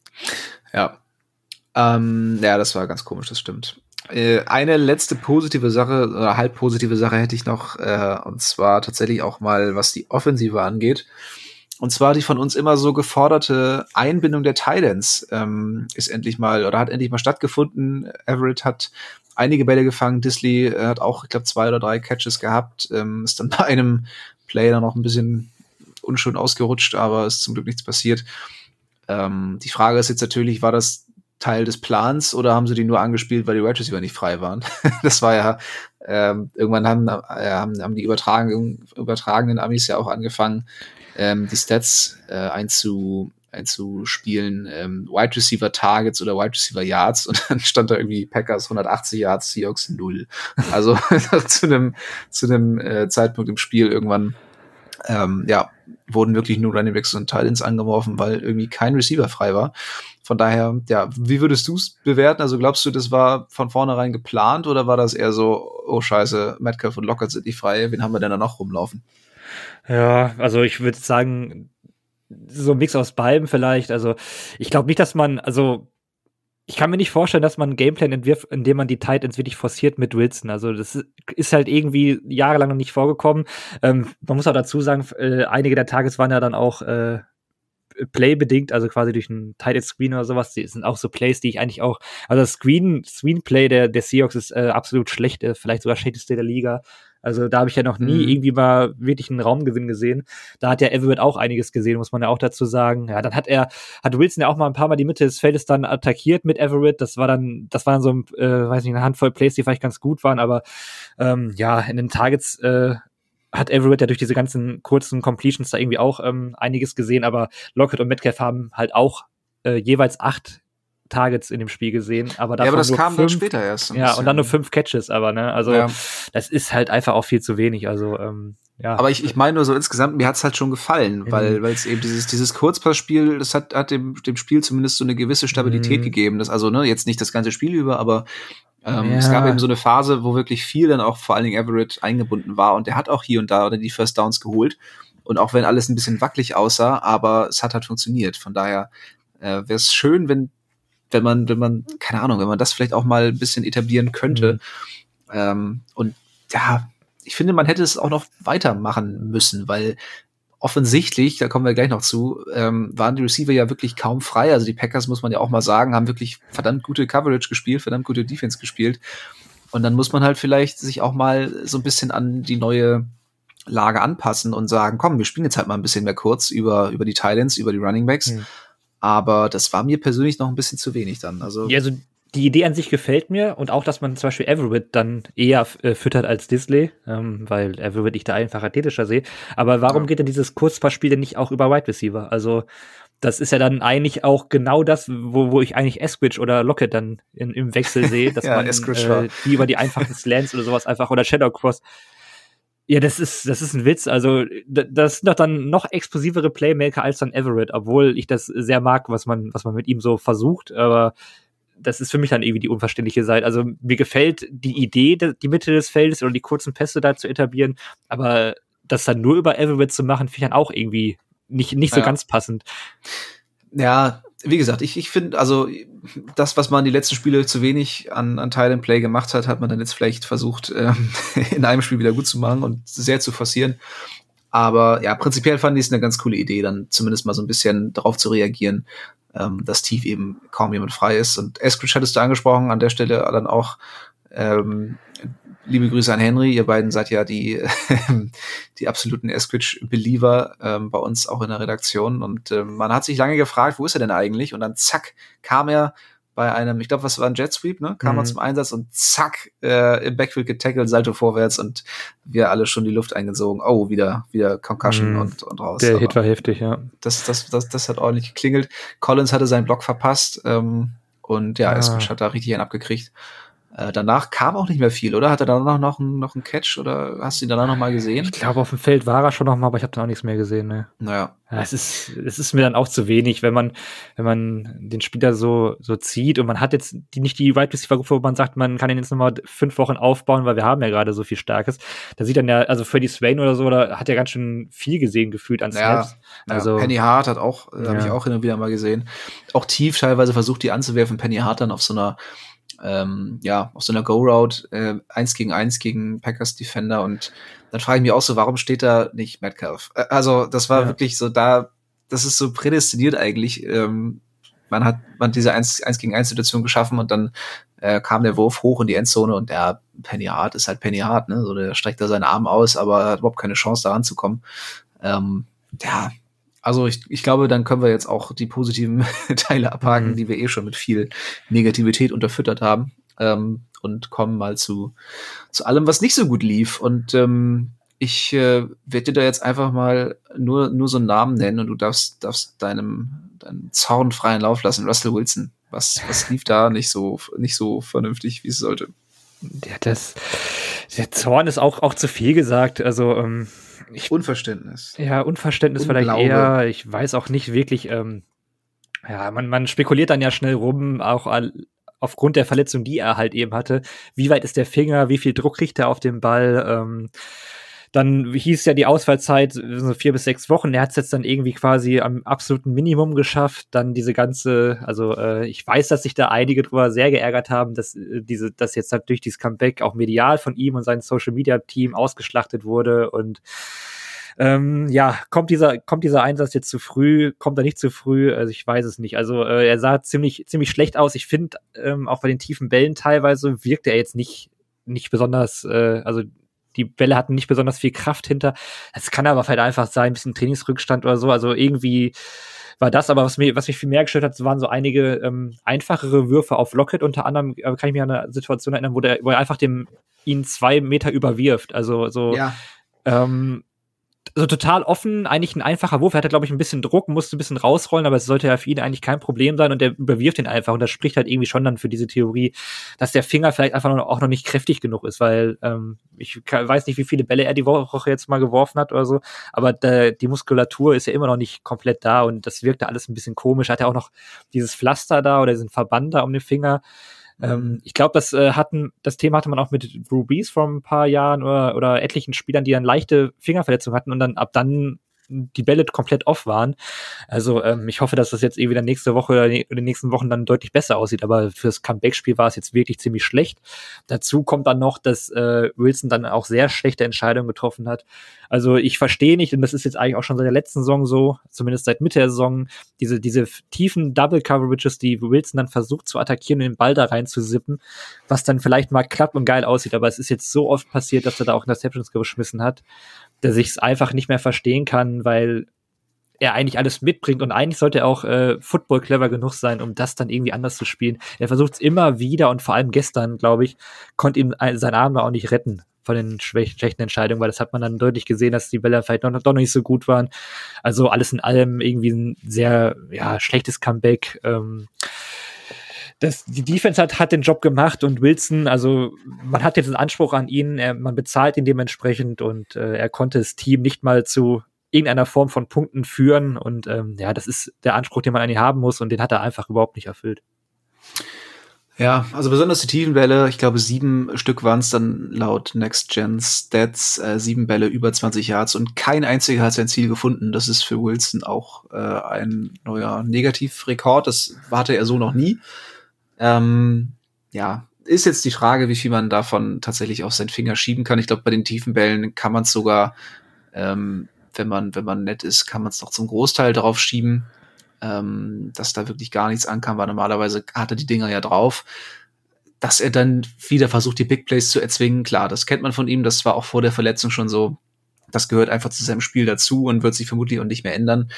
Ja. Ähm, ja, das war ganz komisch, das stimmt. Äh, eine letzte positive Sache, oder halb positive Sache hätte ich noch, äh, und zwar tatsächlich auch mal, was die Offensive angeht. Und zwar die von uns immer so geforderte Einbindung der Titans ähm, ist endlich mal, oder hat endlich mal stattgefunden. Everett hat einige Bälle gefangen, Disley äh, hat auch, ich glaube, zwei oder drei Catches gehabt, ähm, ist dann bei einem Play dann noch ein bisschen unschön ausgerutscht, aber ist zum Glück nichts passiert. Ähm, die Frage ist jetzt natürlich, war das Teil des Plans oder haben sie die nur angespielt, weil die Wide Receiver nicht frei waren? Das war ja, ähm, irgendwann haben, äh, haben, haben die übertragen, übertragenen Amis ja auch angefangen, ähm, die Stats äh, einzu, einzuspielen, ähm, Wide Receiver Targets oder Wide Receiver Yards und dann stand da irgendwie Packers hundertachtzig Yards, Seahawks null. Also zu einem zu einem äh, Zeitpunkt im Spiel irgendwann ähm, ja, wurden wirklich nur Running Backs und Titans angeworfen, weil irgendwie kein Receiver frei war. Von daher, ja, wie würdest du es bewerten? Also glaubst du, das war von vornherein geplant oder war das eher so, oh scheiße, Metcalf und Lockett sind nicht frei, wen haben wir denn da noch rumlaufen? Ja, also ich würde sagen, so ein Mix aus beidem vielleicht. Also ich glaube nicht, dass man, also ich kann mir nicht vorstellen, dass man einen Gameplan entwirft, in dem man die Titans wirklich forciert mit Wilson. Also das ist halt irgendwie jahrelang noch nicht vorgekommen. Ähm, man muss auch dazu sagen, äh, einige der Targets waren ja dann auch äh, Play-bedingt, also quasi durch einen Tight End Screen oder sowas. Die sind auch so Plays, die ich eigentlich auch, also das Screen, Screen-Play der, der Seahawks ist äh, absolut schlecht, äh, vielleicht sogar schlechteste der Liga. Also da habe ich ja noch nie mhm. irgendwie mal wirklich einen Raumgewinn gesehen. Da hat ja Everett auch einiges gesehen, muss man ja auch dazu sagen. Ja, dann hat er, hat Wilson ja auch mal ein paar Mal die Mitte des Feldes dann attackiert mit Everett. Das war dann, das war dann so, äh, weiß nicht, eine Handvoll Plays, die vielleicht ganz gut waren, aber ähm, ja, in den Targets äh, hat Everett ja durch diese ganzen kurzen Completions da irgendwie auch ähm, einiges gesehen, aber Lockett und Metcalf haben halt auch äh, jeweils acht Targets in dem Spiel gesehen, aber davon ja, aber das nur kam fünf, dann später erst. Ja, und dann nur fünf Catches, aber ne, also ja. das ist halt einfach auch viel zu wenig, also ähm, ja. Aber ich, ich meine nur so insgesamt, mir hat's halt schon gefallen, mhm. weil weil es eben dieses dieses Kurzpassspiel, das hat hat dem dem Spiel zumindest so eine gewisse Stabilität mhm. gegeben, das also ne jetzt nicht das ganze Spiel über, aber ähm, ja. es gab eben so eine Phase, wo wirklich viel dann auch vor allen Dingen Everett eingebunden war und der hat auch hier und da oder die First Downs geholt und auch wenn alles ein bisschen wackelig aussah, aber es hat halt funktioniert. Von daher äh, wäre es schön, wenn wenn man wenn man keine Ahnung, wenn man das vielleicht auch mal ein bisschen etablieren könnte mhm. ähm, und ja ich finde, man hätte es auch noch weitermachen müssen, weil offensichtlich, da kommen wir gleich noch zu, ähm, waren die Receiver ja wirklich kaum frei. Also die Packers, muss man ja auch mal sagen, haben wirklich verdammt gute Coverage gespielt, verdammt gute Defense gespielt. Und dann muss man halt vielleicht sich auch mal so ein bisschen an die neue Lage anpassen und sagen, komm, wir spielen jetzt halt mal ein bisschen mehr kurz über, über die Titans, über die Running Backs. Hm. Aber das war mir persönlich noch ein bisschen zu wenig dann. Also, ja, also die Idee an sich gefällt mir und auch, dass man zum Beispiel Everett dann eher äh, füttert als Disley, ähm, weil Everett ich da einfach athletischer sehe. Aber warum ja. geht denn dieses Kurzpassspiel denn nicht auch über Wide Receiver? Also das ist ja dann eigentlich auch genau das, wo, wo ich eigentlich Eskridge oder Lockett dann in, im Wechsel sehe, dass ja, man äh, die über die einfachen Slants oder sowas einfach oder Shadow Cross. Ja, das ist das ist ein Witz. Also das sind doch dann noch explosivere Playmaker als dann Everett, obwohl ich das sehr mag, was man was man mit ihm so versucht. Aber das ist für mich dann irgendwie die unverständliche Seite. Also mir gefällt die Idee, die Mitte des Feldes oder die kurzen Pässe da zu etablieren, aber das dann nur über Everett zu machen, finde ich dann auch irgendwie nicht, nicht so ja. ganz passend. Ja, wie gesagt, ich, ich finde, also das, was man die letzten Spiele zu wenig an, an Tight End Play gemacht hat, hat man dann jetzt vielleicht versucht, ähm, in einem Spiel wieder gut zu machen und sehr zu forcieren. Aber ja, prinzipiell fand ich es eine ganz coole Idee, dann zumindest mal so ein bisschen darauf zu reagieren, ähm, dass tief eben kaum jemand frei ist. Und Eskridge hattest du angesprochen, an der Stelle dann auch ähm, liebe Grüße an Henry, ihr beiden seid ja die die absoluten Eskridge-Believer ähm, bei uns auch in der Redaktion. Und ähm, man hat sich lange gefragt, wo ist er denn eigentlich? Und dann zack, kam er bei einem, ich glaube, was war ein Jet Sweep, ne? Kam mhm. er zum Einsatz und zack, äh, im Backfield getackelt, Salto vorwärts und wir alle schon die Luft eingesogen. Oh, wieder, wieder Concussion mhm. und, und raus. Der Aber Hit war heftig, ja. Das, das, das, das hat ordentlich geklingelt. Collins hatte seinen Block verpasst ähm, und ja, ah. Eskridge hat da richtig einen abgekriegt. Äh, danach kam auch nicht mehr viel, oder? Hat er danach noch einen, noch einen Catch oder hast du ihn danach noch mal gesehen? Ich glaube, auf dem Feld war er schon noch mal, aber ich habe dann auch nichts mehr gesehen. Ne? Naja. Ja, es ist, es ist mir dann auch zu wenig, wenn man, wenn man den Spieler so, so zieht und man hat jetzt die, nicht die Wide Receiver Gruppe, wo man sagt, man kann ihn jetzt noch mal fünf Wochen aufbauen, weil wir haben ja gerade so viel Starkes. Da sieht dann ja, also Freddie Swain oder so, da hat ja ganz schön viel gesehen gefühlt an Snaps. Ja, also ja, Penny Hart hat auch, äh, ja. habe ich auch hin und wieder mal gesehen. Auch tief teilweise versucht, die anzuwerfen. Penny Hart dann auf so einer Ähm, ja, auf so einer Go-Route, äh, eins gegen eins gegen Packers Defender und dann frage ich mich auch so, warum steht da nicht Metcalf? Äh, also, das war ja. wirklich so da, das ist so prädestiniert eigentlich. Ähm, man hat, man hat diese eins gegen eins Situation geschaffen und dann äh, kam der Wurf hoch in die Endzone und der Penny Hart ist halt Penny Hart, ne? So, der streckt da seinen Arm aus, aber hat überhaupt keine Chance, da ranzukommen. Ähm, ja, Also ich, ich glaube, dann können wir jetzt auch die positiven Teile abhaken, mhm. die wir eh schon mit viel Negativität unterfüttert haben, ähm, und kommen mal zu, zu allem, was nicht so gut lief. Und ähm, ich äh, werde dir da jetzt einfach mal nur, nur so einen Namen nennen und du darfst, darfst deinem, deinem Zorn freien Lauf lassen. Russell Wilson. Was, was lief da nicht so, nicht so vernünftig, wie es sollte? Ja, das, der Zorn ist auch, auch zu viel gesagt. Also, ähm, Ich, Unverständnis. Ja, Unverständnis vielleicht eher. Ich weiß auch nicht wirklich, ähm, ja, man, man spekuliert dann ja schnell rum, auch all, aufgrund der Verletzung, die er halt eben hatte. Wie weit ist der Finger? Wie viel Druck kriegt er auf den Ball? Ähm, dann hieß ja die Ausfallzeit so vier bis sechs Wochen. Er hat es jetzt dann irgendwie quasi am absoluten Minimum geschafft. Dann diese ganze, also äh, ich weiß, dass sich da einige drüber sehr geärgert haben, dass äh, diese, dass jetzt halt durch dieses Comeback auch medial von ihm und seinem Social Media Team ausgeschlachtet wurde und ähm, ja, kommt dieser, kommt dieser Einsatz jetzt zu früh? Kommt er nicht zu früh? Also ich weiß es nicht. Also äh, er sah ziemlich, ziemlich schlecht aus. Ich finde, ähm, auch bei den tiefen Bällen teilweise wirkte er jetzt nicht, nicht besonders, äh, also die Bälle hatten nicht besonders viel Kraft hinter. Es kann aber vielleicht einfach sein, ein bisschen Trainingsrückstand oder so. Also irgendwie war das, aber was mir, was mich viel mehr gestört hat, waren so einige ähm, einfachere Würfe auf Lockett. Unter anderem äh, kann ich mich an eine Situation erinnern, wo, der, wo er einfach dem ihn zwei Meter überwirft. Also so, ja. ähm, also total offen, eigentlich ein einfacher Wurf. Er hatte, glaube ich, ein bisschen Druck, musste ein bisschen rausrollen, aber es sollte ja für ihn eigentlich kein Problem sein und er überwirft ihn einfach. Und das spricht halt irgendwie schon dann für diese Theorie, dass der Finger vielleicht einfach noch, auch noch nicht kräftig genug ist, weil ähm, ich weiß nicht, wie viele Bälle er die Woche jetzt mal geworfen hat oder so, aber da, die Muskulatur ist ja immer noch nicht komplett da und das wirkte alles ein bisschen komisch. Hat er auch noch dieses Pflaster da oder diesen Verband da um den Finger. Ähm, ich glaube, das äh, hatten, das Thema hatte man auch mit Drew Brees vor ein paar Jahren oder, oder etlichen Spielern, die dann leichte Fingerverletzungen hatten und dann ab dann die Bälle komplett off waren. Also ähm, ich hoffe, dass das jetzt irgendwie dann nächste Woche oder in den nächsten Wochen dann deutlich besser aussieht, aber fürs Comeback-Spiel war es jetzt wirklich ziemlich schlecht. Dazu kommt dann noch, dass äh, Wilson dann auch sehr schlechte Entscheidungen getroffen hat. Also ich verstehe nicht, und das ist jetzt eigentlich auch schon seit der letzten Saison so, zumindest seit Mitte der Saison, diese diese tiefen Double-Coverages, die Wilson dann versucht zu attackieren und den Ball da reinzusippen, was dann vielleicht mal klappt und geil aussieht, aber es ist jetzt so oft passiert, dass er da auch Interceptions geschmissen hat, dass ich es einfach nicht mehr verstehen kann, weil er eigentlich alles mitbringt und eigentlich sollte er auch äh, Football clever genug sein, um das dann irgendwie anders zu spielen. Er versucht es immer wieder und vor allem gestern, glaube ich, konnte ihm sein Arm auch nicht retten von den schlechten Entscheidungen, weil das hat man dann deutlich gesehen, dass die Bälle vielleicht noch, doch noch nicht so gut waren. Also alles in allem irgendwie ein sehr ja schlechtes Comeback. Ähm, Das, die Defense hat, hat den Job gemacht und Wilson, also man hat jetzt einen Anspruch an ihn, er, man bezahlt ihn dementsprechend und äh, er konnte das Team nicht mal zu irgendeiner Form von Punkten führen und ähm, ja, das ist der Anspruch, den man an ihn haben muss und den hat er einfach überhaupt nicht erfüllt. Ja, also besonders die tiefen Bälle, ich glaube sieben Stück waren es dann laut Next Gen Stats, äh, sieben Bälle über zwanzig Yards und kein einziger hat sein Ziel gefunden. Das ist für Wilson auch äh, ein neuer Negativrekord, das hatte er so noch nie. Ähm, ja, ist jetzt die Frage, wie viel man davon tatsächlich auf seinen Finger schieben kann. Ich glaube, bei den tiefen Bällen kann man es sogar, ähm, wenn man wenn man nett ist, kann man es doch zum Großteil drauf schieben, ähm, dass da wirklich gar nichts ankam, weil normalerweise hat er die Dinger ja drauf. Dass er dann wieder versucht, die Big Plays zu erzwingen, klar, das kennt man von ihm, das war auch vor der Verletzung schon so. Das gehört einfach zu seinem Spiel dazu und wird sich vermutlich auch nicht mehr ändern.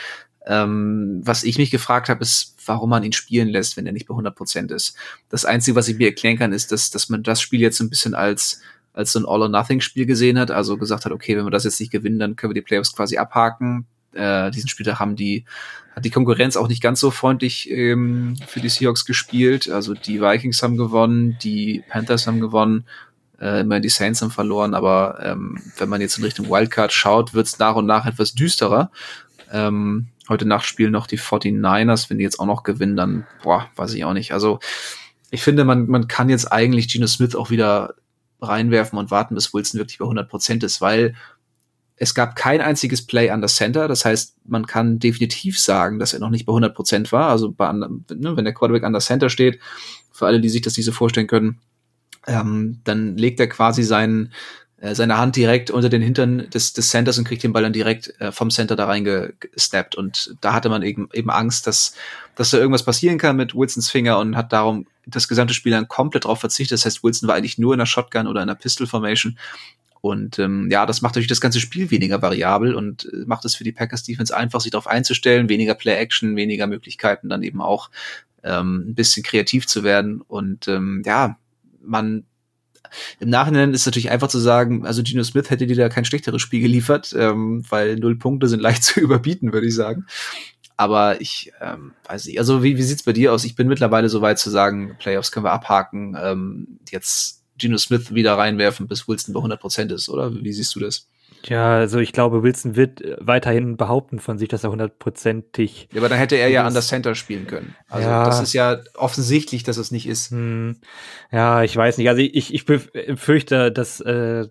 Ähm, was ich mich gefragt habe, ist, warum man ihn spielen lässt, wenn er nicht bei hundert Prozent ist. Das Einzige, was ich mir erklären kann, ist, dass, dass man das Spiel jetzt ein bisschen als, als so ein All-or-Nothing-Spiel gesehen hat. Also gesagt hat, okay, wenn wir das jetzt nicht gewinnen, dann können wir die Playoffs quasi abhaken. Äh, diesen Spieltag haben die, hat die Konkurrenz auch nicht ganz so freundlich ähm, für die Seahawks gespielt. Also die Vikings haben gewonnen, die Panthers haben gewonnen, äh, immerhin die Saints haben verloren. Aber ähm, wenn man jetzt in Richtung Wildcard schaut, wird es nach und nach etwas düsterer. Ähm, Heute Nacht spielen noch die forty-niners, wenn die jetzt auch noch gewinnen, dann, boah, weiß ich auch nicht. Also, ich finde, man, man kann jetzt eigentlich Geno Smith auch wieder reinwerfen und warten, bis Wilson wirklich bei hundert Prozent ist, weil es gab kein einziges Play an der Center. Das heißt, man kann definitiv sagen, dass er noch nicht bei hundert Prozent war. Also, bei, ne, wenn der Quarterback an der Center steht, für alle, die sich das nicht so vorstellen können, ähm, dann legt er quasi seinen seine Hand direkt unter den Hintern des, des Centers und kriegt den Ball dann direkt äh, vom Center da reingesnappt. Und da hatte man eben, eben Angst, dass, dass da irgendwas passieren kann mit Wilsons Finger und hat darum das gesamte Spiel dann komplett drauf verzichtet. Das heißt, Wilson war eigentlich nur in einer Shotgun oder in einer Pistol Formation. Und ähm, ja, das macht natürlich das ganze Spiel weniger variabel und äh, macht es für die Packers Defense einfach, sich darauf einzustellen, weniger Play-Action, weniger Möglichkeiten, dann eben auch ähm, ein bisschen kreativ zu werden. Und ähm, ja, man im Nachhinein ist es natürlich einfach zu sagen, also Geno Smith hätte dir da kein schlechteres Spiel geliefert, ähm, weil null Punkte sind leicht zu überbieten, würde ich sagen. Aber ich ähm, weiß nicht, also wie, wie sieht's bei dir aus? Ich bin mittlerweile so weit zu sagen, Playoffs können wir abhaken, ähm, jetzt Geno Smith wieder reinwerfen, bis Wilson bei hundert Prozent ist, oder? Wie siehst du das? Ja, also ich glaube, Wilson wird weiterhin behaupten von sich, dass er hundertprozentig. Ja, aber dann hätte er ja an der Center spielen können. Also ja. Das ist ja offensichtlich, dass es nicht ist. Hm. Ja, ich weiß nicht. Also ich, ich befürchte, dass äh,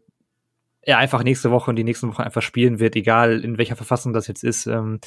er einfach nächste Woche und die nächsten Wochen einfach spielen wird, egal in welcher Verfassung das jetzt ist. Ähm,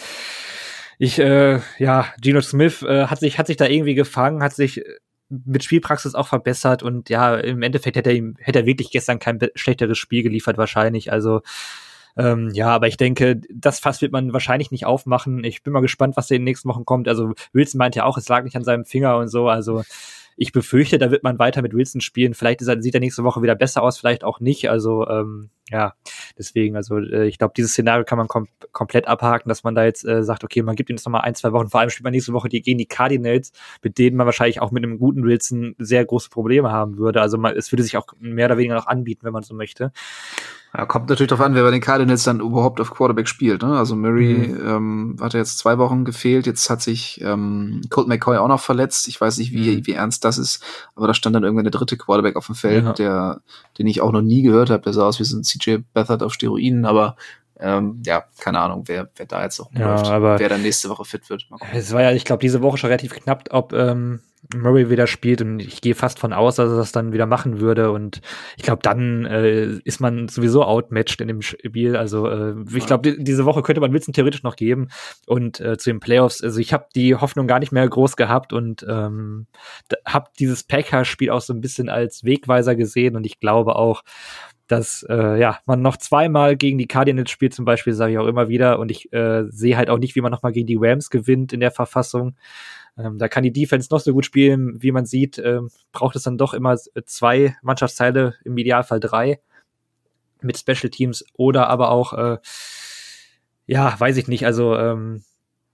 ich, äh, ja, Geno Smith äh, hat sich, hat sich da irgendwie gefangen, hat sich mit Spielpraxis auch verbessert und ja, im Endeffekt hätte er ihm, hätte er wirklich gestern kein be- schlechteres Spiel geliefert wahrscheinlich, also ähm, ja, aber ich denke, das Fass wird man wahrscheinlich nicht aufmachen. Ich bin mal gespannt, was in den nächsten Wochen kommt. Also Wilson meint ja auch, es lag nicht an seinem Finger und so, also ich befürchte, da wird man weiter mit Wilson spielen. Vielleicht ist er, sieht er nächste Woche wieder besser aus, vielleicht auch nicht. Also ähm, ja, deswegen, also äh, ich glaube, dieses Szenario kann man kom- komplett abhaken, dass man da jetzt äh, sagt, okay, man gibt ihm jetzt nochmal ein, zwei Wochen. Vor allem spielt man nächste Woche die, gegen die Cardinals, mit denen man wahrscheinlich auch mit einem guten Wilson sehr große Probleme haben würde. Also man, es würde sich auch mehr oder weniger noch anbieten, wenn man so möchte. Ja, kommt natürlich darauf an, wer bei den Cardinals dann überhaupt auf Quarterback spielt. Ne? Also Murray mhm. ähm, hat jetzt zwei Wochen gefehlt. Jetzt hat sich ähm, Colt McCoy auch noch verletzt. Ich weiß nicht, wie, mhm. wie ernst das ist. Aber da stand dann irgendwann der dritte Quarterback auf dem Feld, ja. der, den ich auch noch nie gehört habe. Der sah aus wie so ein C J Beathard auf Steroiden. Aber ähm, ja, keine Ahnung, wer, wer da jetzt noch ja, läuft. Aber wer dann nächste Woche fit wird. Es war ja, ich glaube, diese Woche schon relativ knapp, ob ähm, Murray wieder spielt, und ich gehe fast von aus, dass er das dann wieder machen würde, und ich glaube, dann äh, ist man sowieso outmatched in dem Spiel. Also äh, ich glaube, die, diese Woche könnte man Wilson theoretisch noch geben, und äh, zu den Playoffs, also ich habe die Hoffnung gar nicht mehr groß gehabt und ähm, habe dieses Packers-Spiel auch so ein bisschen als Wegweiser gesehen, und ich glaube auch, dass äh, ja man noch zweimal gegen die Cardinals spielt zum Beispiel, sage ich auch immer wieder, und ich äh, sehe halt auch nicht, wie man nochmal gegen die Rams gewinnt in der Verfassung. Ähm, da kann die Defense noch so gut spielen, wie man sieht, ähm, braucht es dann doch immer zwei Mannschaftsteile, im Idealfall drei, mit Special Teams oder aber auch, äh, ja, weiß ich nicht, also ähm,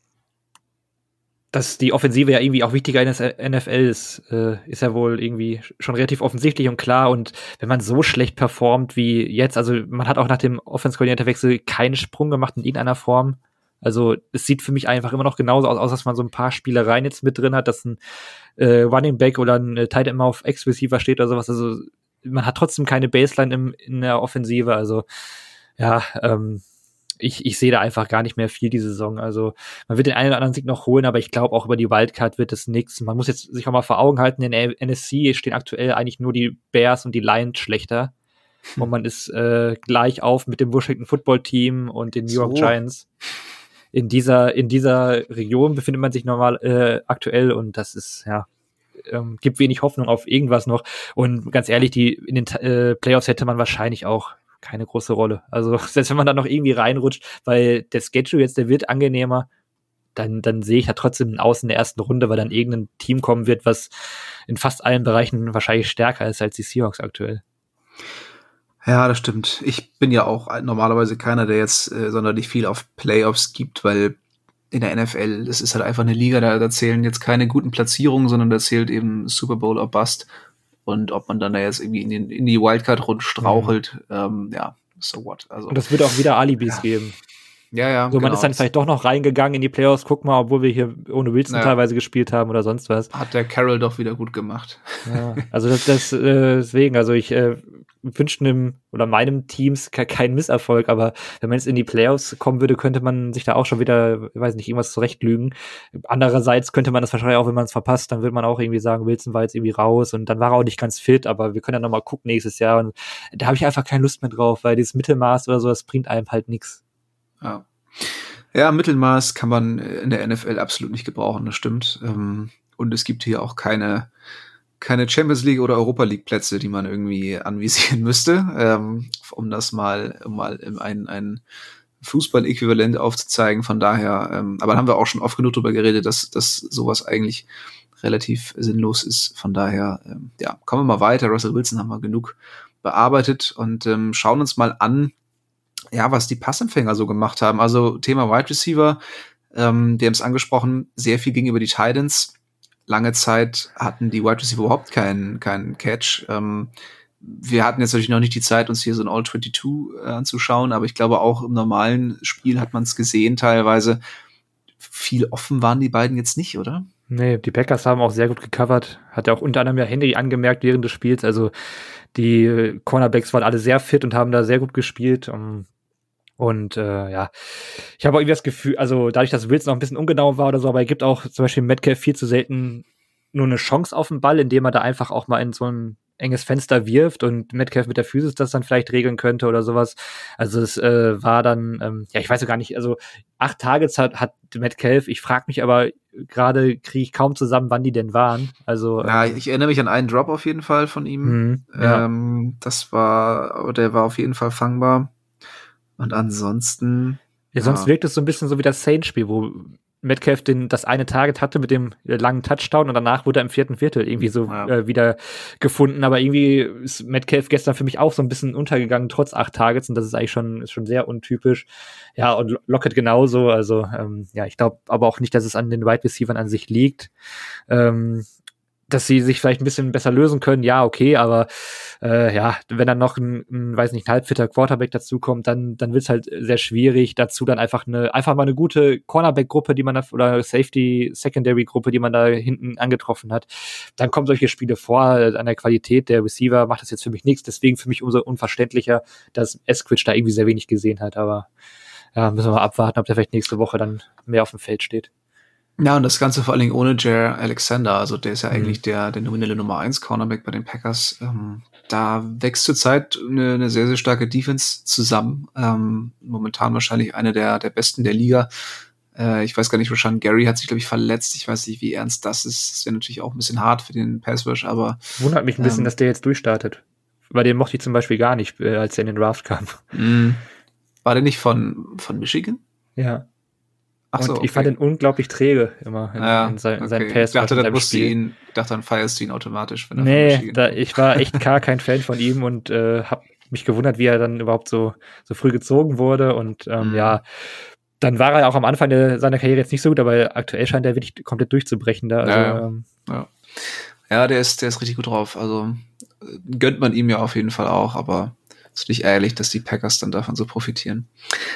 dass die Offensive ja irgendwie auch wichtiger in der N F L ist, äh, ist ja wohl irgendwie schon relativ offensichtlich und klar. Und wenn man so schlecht performt wie jetzt, also man hat auch nach dem Offense-Coordinator-Wechsel keinen Sprung gemacht in irgendeiner Form. Also es sieht für mich einfach immer noch genauso aus, aus dass man so ein paar Spielereien jetzt mit drin hat, dass ein äh, Running Back oder ein äh, Tight End auf Ex-Receiver steht oder sowas. Also man hat trotzdem keine Baseline im, in der Offensive. Also ja, ähm, ich, ich sehe da einfach gar nicht mehr viel diese Saison. Also man wird den einen oder anderen Sieg noch holen, aber ich glaube auch über die Wildcard wird es nichts. Man muss jetzt sich auch mal vor Augen halten, in der N F C stehen aktuell eigentlich nur die Bears und die Lions schlechter. Hm. Und man ist äh, gleich auf mit dem Washington Football Team und den New York so. Giants. In dieser, in dieser Region befindet man sich normal äh, aktuell, und das ist, ja, ähm, gibt wenig Hoffnung auf irgendwas noch. Und ganz ehrlich, die in den äh, Playoffs hätte man wahrscheinlich auch keine große Rolle. Also selbst wenn man da noch irgendwie reinrutscht, weil der Schedule jetzt, der wird angenehmer, dann, dann sehe ich ja trotzdem einen Aus in der ersten Runde, weil dann irgendein Team kommen wird, was in fast allen Bereichen wahrscheinlich stärker ist als die Seahawks aktuell. Ja, das stimmt. Ich bin ja auch normalerweise keiner, der jetzt äh, sonderlich viel auf Playoffs gibt, weil in der N F L, das ist halt einfach eine Liga, da, da zählen jetzt keine guten Platzierungen, sondern da zählt eben Super Bowl or Bust. Und ob man dann da jetzt irgendwie in, den, in die Wildcard-Runde strauchelt, mhm. ähm, ja, so what. Also, und es wird auch wieder Alibis ja. geben. Ja, ja. So, man genau. ist dann vielleicht doch noch reingegangen in die Playoffs, guck mal, obwohl wir hier ohne Wilson ja. teilweise gespielt haben oder sonst was. Hat der Carroll doch wieder gut gemacht. Ja, also das, das äh, deswegen, also ich äh, wünsche einem oder meinem Teams ke- keinen Misserfolg, aber wenn man jetzt in die Playoffs kommen würde, könnte man sich da auch schon wieder, weiß nicht, irgendwas zurechtlügen. Andererseits könnte man das wahrscheinlich auch, wenn man es verpasst, dann würde man auch irgendwie sagen, Wilson war jetzt irgendwie raus und dann war er auch nicht ganz fit, aber wir können ja nochmal gucken nächstes Jahr, und da habe ich einfach keine Lust mehr drauf, weil dieses Mittelmaß oder so, das bringt einem halt nichts. Ja. Ja, Mittelmaß kann man in der N F L absolut nicht gebrauchen, das stimmt. Und es gibt hier auch keine, keine Champions League oder Europa League Plätze, die man irgendwie anvisieren müsste, um das mal, um mal ein, ein Fußball-Äquivalent aufzuzeigen. Von daher, aber da haben wir auch schon oft genug drüber geredet, dass, dass sowas eigentlich relativ sinnlos ist. Von daher, ja, kommen wir mal weiter. Russell Wilson haben wir genug bearbeitet und ähm, schauen uns mal an, ja, was die Passempfänger so gemacht haben. Also Thema Wide Receiver, ähm, wir haben es angesprochen, sehr viel ging über die Titans. Lange Zeit hatten die Wide Receiver überhaupt keinen keinen Catch. Ähm, wir hatten jetzt natürlich noch nicht die Zeit, uns hier so ein All zweiundzwanzig äh, anzuschauen, aber ich glaube auch im normalen Spiel hat man es gesehen teilweise. Viel offen waren die beiden jetzt nicht, oder? Nee, die Packers haben auch sehr gut gecovert. Hat ja auch unter anderem ja Henry angemerkt während des Spiels. Also die Cornerbacks waren alle sehr fit und haben da sehr gut gespielt. Um, Und äh, ja, ich habe auch irgendwie das Gefühl, also dadurch, dass Wilson noch ein bisschen ungenau war oder so, aber er gibt auch zum Beispiel Metcalf viel zu selten nur eine Chance auf den Ball, indem er da einfach auch mal in so ein enges Fenster wirft und Metcalf mit der Physis das dann vielleicht regeln könnte oder sowas. Also es äh, war dann, ähm, ja, ich weiß ja gar nicht, also acht Targets hat, hat Metcalf, ich frage mich aber gerade, kriege ich kaum zusammen, wann die denn waren. Also ja, ich erinnere mich an einen Drop auf jeden Fall von ihm. Mhm, ja. ähm, das war, der war auf jeden Fall fangbar. Und ansonsten. Ja, sonst ja. wirkt es so ein bisschen so wie das Saints-Spiel, wo Metcalf den, das eine Target hatte mit dem langen Touchdown und danach wurde er im vierten Viertel irgendwie so ja. äh, wieder gefunden. Aber irgendwie ist Metcalf gestern für mich auch so ein bisschen untergegangen, trotz acht Targets. Und das ist eigentlich schon, ist schon sehr untypisch. Ja, und Lockett genauso. Also, ähm, ja, ich glaube aber auch nicht, dass es an den Wide Receivers an sich liegt. Ähm, dass sie sich vielleicht ein bisschen besser lösen können, ja, okay, aber äh, ja, wenn dann noch ein, ein, weiß nicht, ein halbfitter Quarterback dazukommt, dann dann wird's halt sehr schwierig. Dazu dann einfach eine einfach mal eine gute Cornerback-Gruppe, die man da, oder Safety-Secondary-Gruppe, die man da hinten angetroffen hat. Dann kommen solche Spiele vor. An der Qualität der Receiver macht das jetzt für mich nichts. Deswegen für mich umso unverständlicher, dass Eskridge da irgendwie sehr wenig gesehen hat. Aber ja, müssen wir mal abwarten, ob der vielleicht nächste Woche dann mehr auf dem Feld steht. Ja, und das Ganze vor allen Dingen ohne Jair Alexander, also der ist ja mhm. eigentlich der, der nominelle Nummer eins Cornerback bei den Packers. Ähm, da wächst zurzeit eine, eine sehr, sehr starke Defense zusammen. Ähm, momentan wahrscheinlich eine der, der besten der Liga. Äh, ich weiß gar nicht, Rashan Gary hat sich, glaube ich, verletzt. Ich weiß nicht, wie ernst das ist. Das wäre natürlich auch ein bisschen hart für den Pass-Rush, aber wundert mich ein bisschen, ähm, dass der jetzt durchstartet. Weil den mochte ich zum Beispiel gar nicht, äh, als er in den Draft kam. Mh. War der nicht von, von Michigan? Ja. Ach so, und okay. ich fand den unglaublich träge immer in, ja, in, sein, in okay. seinen Pass. Ich dachte, dann musst du ihn, ich dachte, dann feierst du ihn automatisch, wenn er nee, von Michigan da, ich war echt gar kein Fan von ihm und äh, habe mich gewundert, wie er dann überhaupt so so früh gezogen wurde. Und ähm, mhm. ja, dann war er auch am Anfang der, seiner Karriere jetzt nicht so gut, aber aktuell scheint er wirklich komplett durchzubrechen da. Also, ja, ähm, ja. ja, der ist, der ist richtig gut drauf. Also gönnt man ihm ja auf jeden Fall auch, aber es ist nicht ärgerlich, dass die Packers dann davon so profitieren.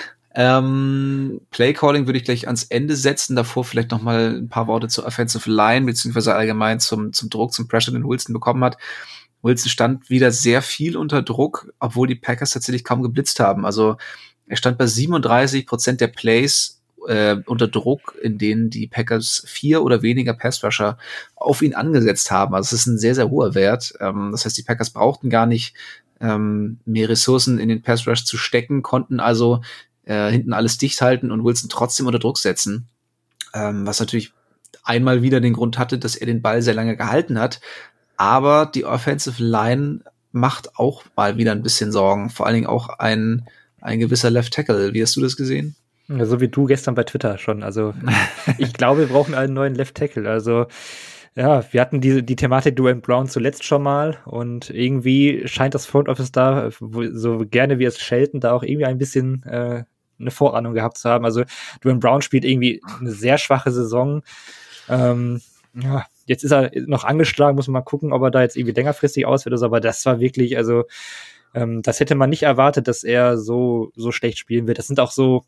Ähm, Playcalling würde ich gleich ans Ende setzen, davor vielleicht noch mal ein paar Worte zur Offensive Line, beziehungsweise allgemein zum, zum Druck, zum Pressure, den Wilson bekommen hat. Wilson stand wieder sehr viel unter Druck, obwohl die Packers tatsächlich kaum geblitzt haben. Also er stand bei siebenunddreißig Prozent der Plays äh, unter Druck, in denen die Packers vier oder weniger Pass-Rusher auf ihn angesetzt haben. Also es ist ein sehr, sehr hoher Wert. Ähm, das heißt, die Packers brauchten gar nicht ähm, mehr Ressourcen in den Pass-Rush zu stecken, konnten also Äh, hinten alles dicht halten und Wilson trotzdem unter Druck setzen. Ähm, was natürlich einmal wieder den Grund hatte, dass er den Ball sehr lange gehalten hat. Aber die Offensive Line macht auch mal wieder ein bisschen Sorgen. Vor allen Dingen auch ein, ein gewisser Left Tackle. Wie hast du das gesehen? Ja, so wie du gestern bei Twitter schon. Also ich glaube, wir brauchen einen neuen Left Tackle. Also ja, wir hatten die, die Thematik Duane Brown zuletzt schon mal und irgendwie scheint das Front Office da, so gerne wie es Shelton, da auch irgendwie ein bisschen äh, eine Vorahnung gehabt zu haben. Also Duane Brown spielt irgendwie eine sehr schwache Saison. Ähm, ja, jetzt ist er noch angeschlagen, muss man mal gucken, ob er da jetzt irgendwie längerfristig ausfällt oder so, aber das war wirklich, also ähm, das hätte man nicht erwartet, dass er so so schlecht spielen wird. Das sind auch so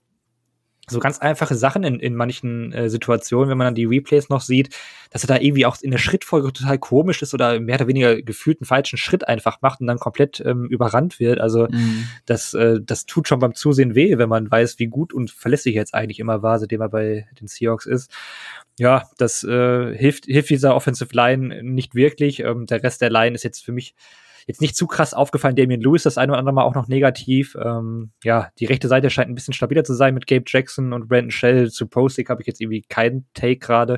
so ganz einfache Sachen in, in manchen äh, Situationen, wenn man dann die Replays noch sieht, dass er da irgendwie auch in der Schrittfolge total komisch ist oder mehr oder weniger gefühlt einen falschen Schritt einfach macht und dann komplett ähm, überrannt wird. Also mhm. das äh, das tut schon beim Zusehen weh, wenn man weiß, wie gut und verlässlich er jetzt eigentlich immer war, seitdem er bei den Seahawks ist. Ja, das äh, hilft hilft dieser Offensive Line nicht wirklich. Ähm, der Rest der Line ist jetzt für mich jetzt nicht zu krass aufgefallen. Damien Lewis das ein oder andere Mal auch noch negativ. Ähm, ja, die rechte Seite scheint ein bisschen stabiler zu sein mit Gabe Jackson und Brandon Shell. Zu Postic habe ich jetzt irgendwie keinen Take gerade.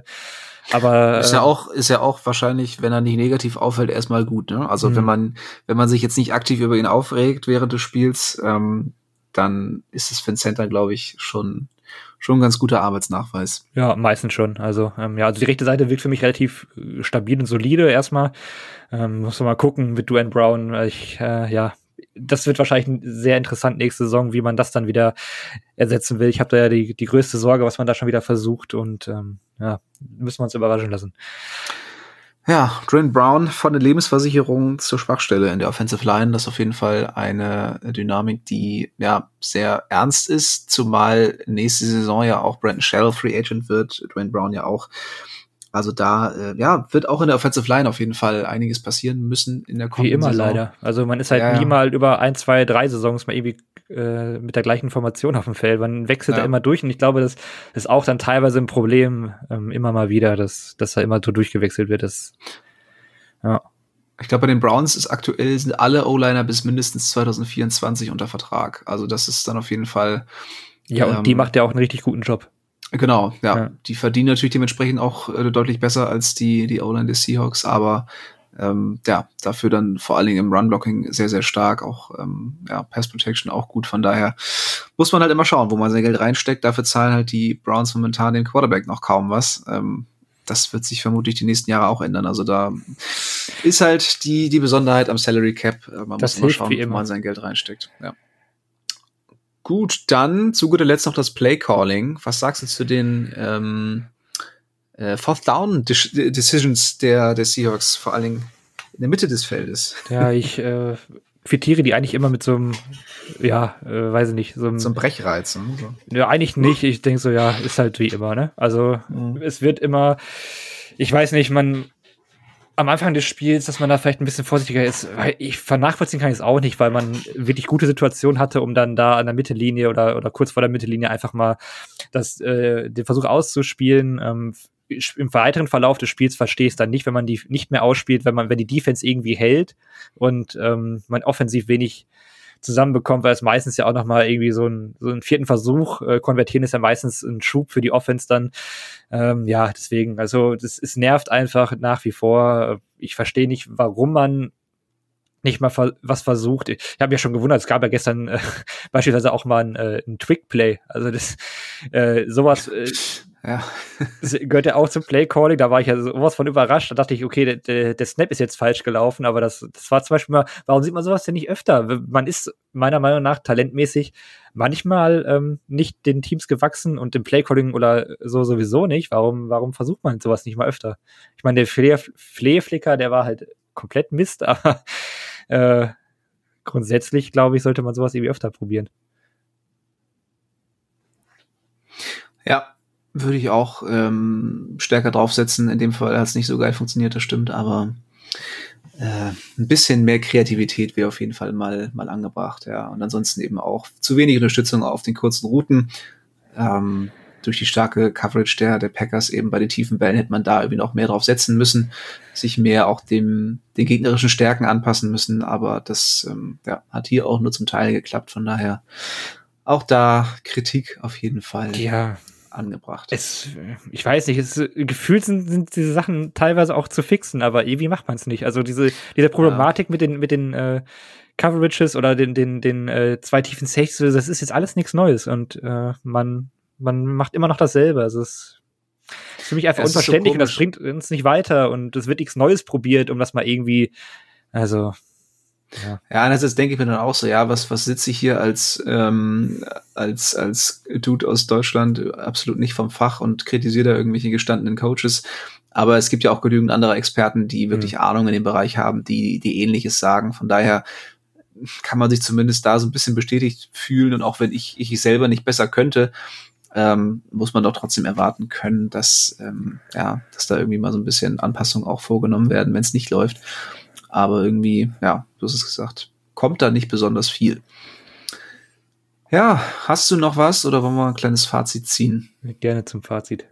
Aber ist ja auch ist ja auch wahrscheinlich, wenn er nicht negativ auffällt, erstmal gut. Ne? Also mhm. wenn man wenn man sich jetzt nicht aktiv über ihn aufregt während des Spiels, ähm, dann ist es für den Center, glaube ich, schon schon ein ganz guter Arbeitsnachweis. Ja, meistens schon. Also ähm, ja, also die rechte Seite wirkt für mich relativ äh, stabil und solide erstmal. Ähm, muss man mal gucken mit Duane Brown. Ich, äh, ja, das wird wahrscheinlich sehr interessant nächste Saison, wie man das dann wieder ersetzen will. Ich habe da ja die, die größte Sorge, was man da schon wieder versucht und ähm, ja, müssen wir uns überraschen lassen. Ja, Duane Brown von der Lebensversicherung zur Schwachstelle in der Offensive Line, das ist auf jeden Fall eine Dynamik, die ja sehr ernst ist, zumal nächste Saison ja auch Brandon Shell Free Agent wird, Duane Brown ja auch. Also da äh, ja wird auch in der Offensive Line auf jeden Fall einiges passieren müssen in der kommenden Saison. Wie immer Saison. leider. Also man ist halt ja, nie mal über ein, zwei, drei Saisons mal irgendwie äh, mit der gleichen Formation auf dem Feld. Man wechselt ja. da immer durch und ich glaube, das ist auch dann teilweise ein Problem ähm, immer mal wieder, dass, dass da immer so durchgewechselt wird. Das, ja. Ich glaube, bei den Browns ist aktuell sind alle O-Liner bis mindestens zwanzig vierundzwanzig unter Vertrag. Also das ist dann auf jeden Fall. Ja, und ähm, die macht ja auch einen richtig guten Job. Genau, ja. ja. Die verdienen natürlich dementsprechend auch äh, deutlich besser als die, die O-Line des Seahawks, aber ähm, ja, dafür dann vor allen Dingen im Run-Blocking sehr, sehr stark, auch ähm, ja, Pass-Protection auch gut. Von daher muss man halt immer schauen, wo man sein Geld reinsteckt. Dafür zahlen halt die Browns momentan dem Quarterback noch kaum was. Ähm, das wird sich vermutlich die nächsten Jahre auch ändern. Also da ist halt die, die Besonderheit am Salary Cap. Man das muss immer schauen, wo man sein Geld reinsteckt. Ja. Gut, dann zu guter Letzt noch das Play-Calling. Was sagst du zu den ähm, äh, Fourth Down Decisions der, der Seahawks, vor allen Dingen in der Mitte des Feldes. Ja, ich äh, quittiere die eigentlich immer mit so einem, ja, äh, weiß ich nicht, so einem, so einem Brechreiz. Ne? So. Ja, eigentlich nicht. Ich denke so, ja, ist halt wie immer, ne? Also mhm. es wird immer, ich weiß nicht, man am Anfang des Spiels, dass man da vielleicht ein bisschen vorsichtiger ist, weil ich vernachvollziehen kann ich es auch nicht, weil man wirklich gute Situationen hatte, um dann da an der Mittellinie oder, oder kurz vor der Mittellinie einfach mal das, äh, den Versuch auszuspielen. Ähm, im weiteren Verlauf des Spiels verstehe ich es dann nicht, wenn man die nicht mehr ausspielt, wenn man, wenn die Defense irgendwie hält und ähm, man offensiv wenig zusammenbekommt, weil es meistens ja auch nochmal irgendwie so ein, so einen vierten Versuch äh, konvertieren ist ja meistens ein Schub für die Offense dann. Ähm, ja, deswegen, also das es nervt einfach nach wie vor. Ich verstehe nicht, warum man nicht mal ver- was versucht. Ich habe ja schon gewundert, es gab ja gestern äh, beispielsweise auch mal ein, äh, ein Trick-Play. Also das äh, sowas äh, ja. gehört ja auch zum Play-Calling. Da war ich ja sowas von überrascht. Da dachte ich, okay, der, der, der Snap ist jetzt falsch gelaufen, aber das, das war zum Beispiel mal, warum sieht man sowas denn nicht öfter? Man ist meiner Meinung nach talentmäßig manchmal ähm, nicht den Teams gewachsen und dem Play-Calling oder so sowieso nicht. Warum, warum versucht man sowas nicht mal öfter? Ich meine, der Flea-Flicker, der war halt komplett Mist, aber äh, grundsätzlich, glaube ich, sollte man sowas irgendwie öfter probieren. Ja, würde ich auch ähm, stärker draufsetzen. In dem Fall hat es nicht so geil funktioniert, das stimmt, aber äh, ein bisschen mehr Kreativität wäre auf jeden Fall mal mal angebracht, ja. Und ansonsten eben auch zu wenig Unterstützung auf den kurzen Routen. Ähm, durch die starke Coverage der der Packers eben bei den tiefen Bällen hätte man da irgendwie noch mehr drauf setzen müssen, sich mehr auch dem den gegnerischen Stärken anpassen müssen, aber das ähm, ja, hat hier auch nur zum Teil geklappt, von daher auch da Kritik auf jeden Fall. Ja. Angebracht. Es, ich weiß nicht, es, gefühlt sind, sind diese Sachen teilweise auch zu fixen, aber irgendwie macht man es nicht. Also diese, diese Problematik ja. mit den, mit den äh, Coverages oder den, den, den äh, zwei tiefen Safeties, das ist jetzt alles nichts Neues und äh, man, man macht immer noch dasselbe. Also es ist für mich einfach es unverständlich so und das bringt uns nicht weiter und es wird nichts Neues probiert, um das mal irgendwie, also Ja, ja, einerseits denke ich mir dann auch so, ja, was, was sitze ich hier als, ähm, als, als Dude aus Deutschland absolut nicht vom Fach und kritisiere da irgendwelche gestandenen Coaches. Aber es gibt ja auch genügend andere Experten, die wirklich mhm. Ahnung in dem Bereich haben, die, die Ähnliches sagen. Von daher kann man sich zumindest da so ein bisschen bestätigt fühlen. Und auch wenn ich, ich selber nicht besser könnte, ähm, muss man doch trotzdem erwarten können, dass, ähm, ja, dass da irgendwie mal so ein bisschen Anpassungen auch vorgenommen werden, wenn es nicht läuft. Aber irgendwie, ja, du hast es gesagt, kommt da nicht besonders viel. Ja, hast du noch was oder wollen wir ein kleines Fazit ziehen? Gerne zum Fazit.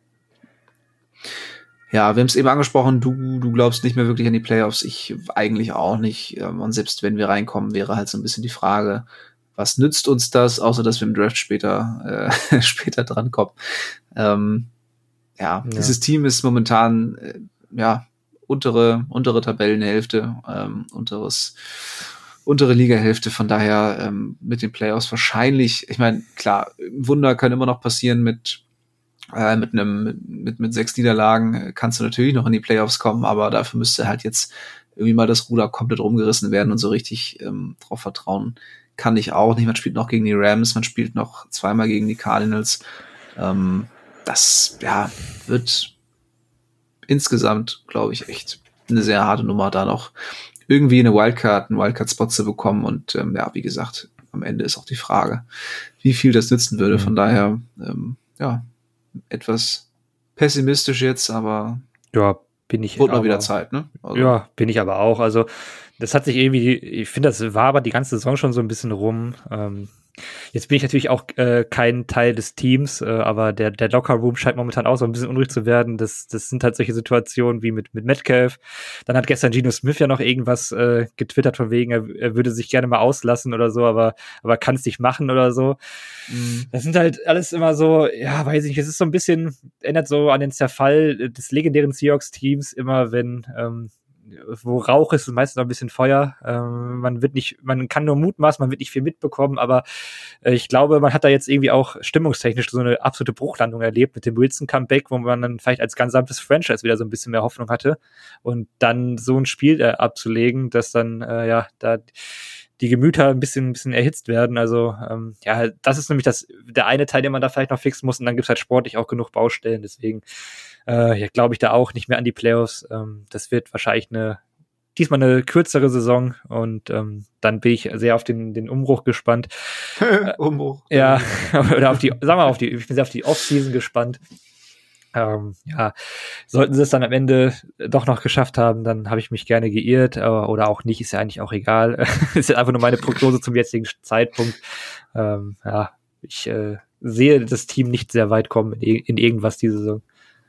Ja, wir haben es eben angesprochen, du, du glaubst nicht mehr wirklich an die Playoffs, ich eigentlich auch nicht. Und selbst wenn wir reinkommen, wäre halt so ein bisschen die Frage, was nützt uns das, außer dass wir im Draft später, äh, später drankommen. Ähm, ja, ja, dieses Team ist momentan, äh, ja, untere, untere Tabellenhälfte, ähm, unteres, untere Ligahälfte, von daher ähm, mit den Playoffs wahrscheinlich, ich meine, klar, Wunder können immer noch passieren mit äh, mit einem mit mit sechs Niederlagen kannst du natürlich noch in die Playoffs kommen, aber dafür müsste halt jetzt irgendwie mal das Ruder komplett rumgerissen werden und so richtig ähm, drauf vertrauen kann ich auch nicht. Man spielt noch gegen die Rams, man spielt noch zweimal gegen die Cardinals. Ähm, das, ja, wird insgesamt, glaube ich, echt eine sehr harte Nummer, da noch irgendwie eine Wildcard, einen Wildcard-Spot zu bekommen. Und ähm, ja, wie gesagt, am Ende ist auch die Frage, wie viel das nützen würde. Von daher, ähm, ja, etwas pessimistisch jetzt, aber ja, bin ich. Wird mal wieder Zeit, ne? Also. Ja, bin ich aber auch. Also das hat sich irgendwie, ich finde, das war aber die ganze Saison schon so ein bisschen rum. Ähm, jetzt bin ich natürlich auch äh, kein Teil des Teams, äh, aber der, der Locker-Room scheint momentan auch so ein bisschen unruhig zu werden. Das, das sind halt solche Situationen wie mit, mit Metcalf. Dann hat gestern Geno Smith ja noch irgendwas äh, getwittert von wegen, er, er würde sich gerne mal auslassen oder so, aber, aber kann es nicht machen oder so. Mhm. Das sind halt alles immer so, ja, weiß ich nicht, es ist so ein bisschen, erinnert so an den Zerfall des legendären Seahawks-Teams, immer wenn ähm, wo Rauch ist, ist meistens noch ein bisschen Feuer. Ähm, man wird nicht, man kann nur mutmaßen, man wird nicht viel mitbekommen, aber äh, ich glaube, man hat da jetzt irgendwie auch stimmungstechnisch so eine absolute Bruchlandung erlebt mit dem Wilson-Comeback, wo man dann vielleicht als gesamtes Franchise wieder so ein bisschen mehr Hoffnung hatte und dann so ein Spiel äh, abzulegen, dass dann äh, ja da die Gemüter ein bisschen, ein bisschen erhitzt werden. Also ähm, ja, das ist nämlich das der eine Teil, den man da vielleicht noch fixen muss und dann gibt's halt sportlich auch genug Baustellen, deswegen Äh, ja, glaube ich da auch nicht mehr an die Playoffs. Ähm, das wird wahrscheinlich eine diesmal eine kürzere Saison und ähm, dann bin ich sehr auf den, den Umbruch gespannt. Umbruch. Ja, oder auf die, sagen wir auf die, ich bin sehr auf die Offseason gespannt. Ähm, ja, sollten sie es dann am Ende doch noch geschafft haben, dann habe ich mich gerne geirrt, aber, oder auch nicht, ist ja eigentlich auch egal. Ist ja einfach nur meine Prognose zum jetzigen Zeitpunkt. Ähm, ja, ich äh, sehe das Team nicht sehr weit kommen in, in irgendwas diese Saison.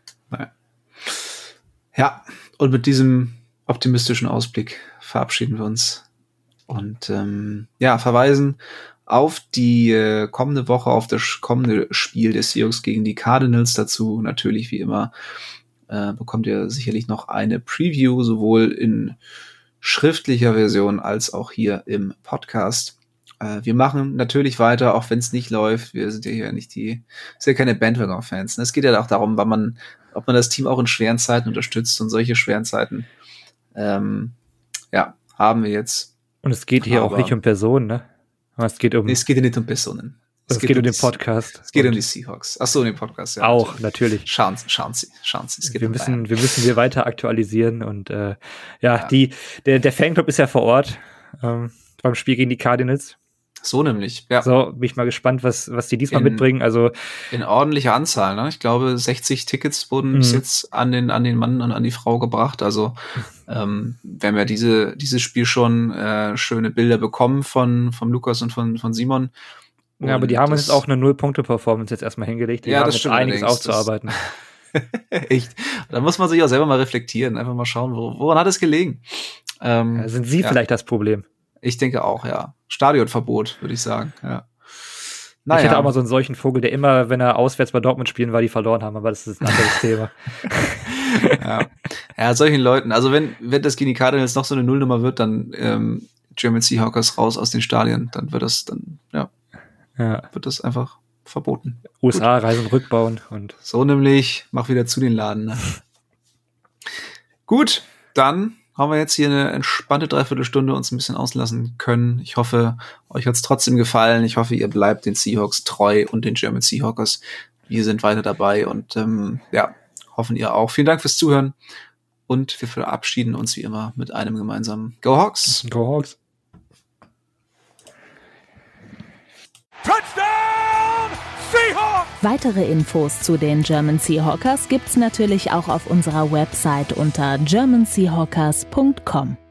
Ja, und mit diesem optimistischen Ausblick verabschieden wir uns und ähm, ja, verweisen auf die äh, kommende Woche, auf das kommende Spiel des Seahawks gegen die Cardinals. Dazu natürlich wie immer äh, bekommt ihr sicherlich noch eine Preview, sowohl in schriftlicher Version als auch hier im Podcast. Äh, wir machen natürlich weiter, auch wenn es nicht läuft. Wir sind ja hier nicht die, sind ja keine Bandwagon-Fans. Es geht ja auch darum, wann man, ob man das Team auch in schweren Zeiten unterstützt, und solche schweren Zeiten Ähm, ja, haben wir jetzt. Und es geht hier Aber auch nicht um Personen, ne? Es geht um. Nee, es geht ja nicht um Personen. Es, es geht, geht um den Podcast. Es geht um die Seahawks. Ach so, um den Podcast, ja. Auch, natürlich. natürlich. Schauen Sie, schauen Sie, schauen Sie. Es geht wir um müssen, wir müssen hier weiter aktualisieren und äh, ja, ja, die, der, der Fanclub ist ja vor Ort ähm, beim Spiel gegen die Cardinals. So nämlich, ja. So, bin ich mal gespannt, was, was die diesmal in, mitbringen. Also in ordentlicher Anzahl, ne? Ich glaube, sechzig Tickets wurden mhm. bis jetzt an den, an den Mann und an die Frau gebracht. Also ähm, wir haben ja diese, dieses Spiel schon äh, schöne Bilder bekommen von, von Lukas und von, von Simon. Und ja, aber die haben uns jetzt auch eine Null-Punkte-Performance jetzt erstmal hingelegt. Die ja, haben das jetzt stimmt einiges aufzuarbeiten. Echt. Da muss man sich auch selber mal reflektieren, einfach mal schauen, wo, woran hat es gelegen. Ähm, ja, sind Sie ja. vielleicht das Problem? Ich denke auch, ja. Stadionverbot, würde ich sagen, ja. Naja. Ich hatte auch mal so einen solchen Vogel, der immer, wenn er auswärts bei Dortmund spielen war, die verloren haben, aber das ist ein anderes Thema. Ja. Ja, solchen Leuten, also wenn, wenn das gegen die Cardinals noch so eine Nullnummer wird, dann ähm, German Seahawkers raus aus den Stadien, dann wird das dann, ja, ja. wird das einfach verboten. U S A, Gut. Reisen rückbauen und so nämlich, mach wieder zu den Laden. Ne? Gut, dann haben wir jetzt hier eine entspannte Dreiviertelstunde uns ein bisschen auslassen können. Ich hoffe, euch hat's trotzdem gefallen. Ich hoffe, ihr bleibt den Seahawks treu und den German Seahawkers. Wir sind weiter dabei und ähm, ja, hoffen ihr auch. Vielen Dank fürs Zuhören und wir verabschieden uns wie immer mit einem gemeinsamen Go Hawks. Go Hawks. Touchdown Seahawks! Weitere Infos zu den German Seahawkers gibt's natürlich auch auf unserer Website unter german seahawkers punkt com.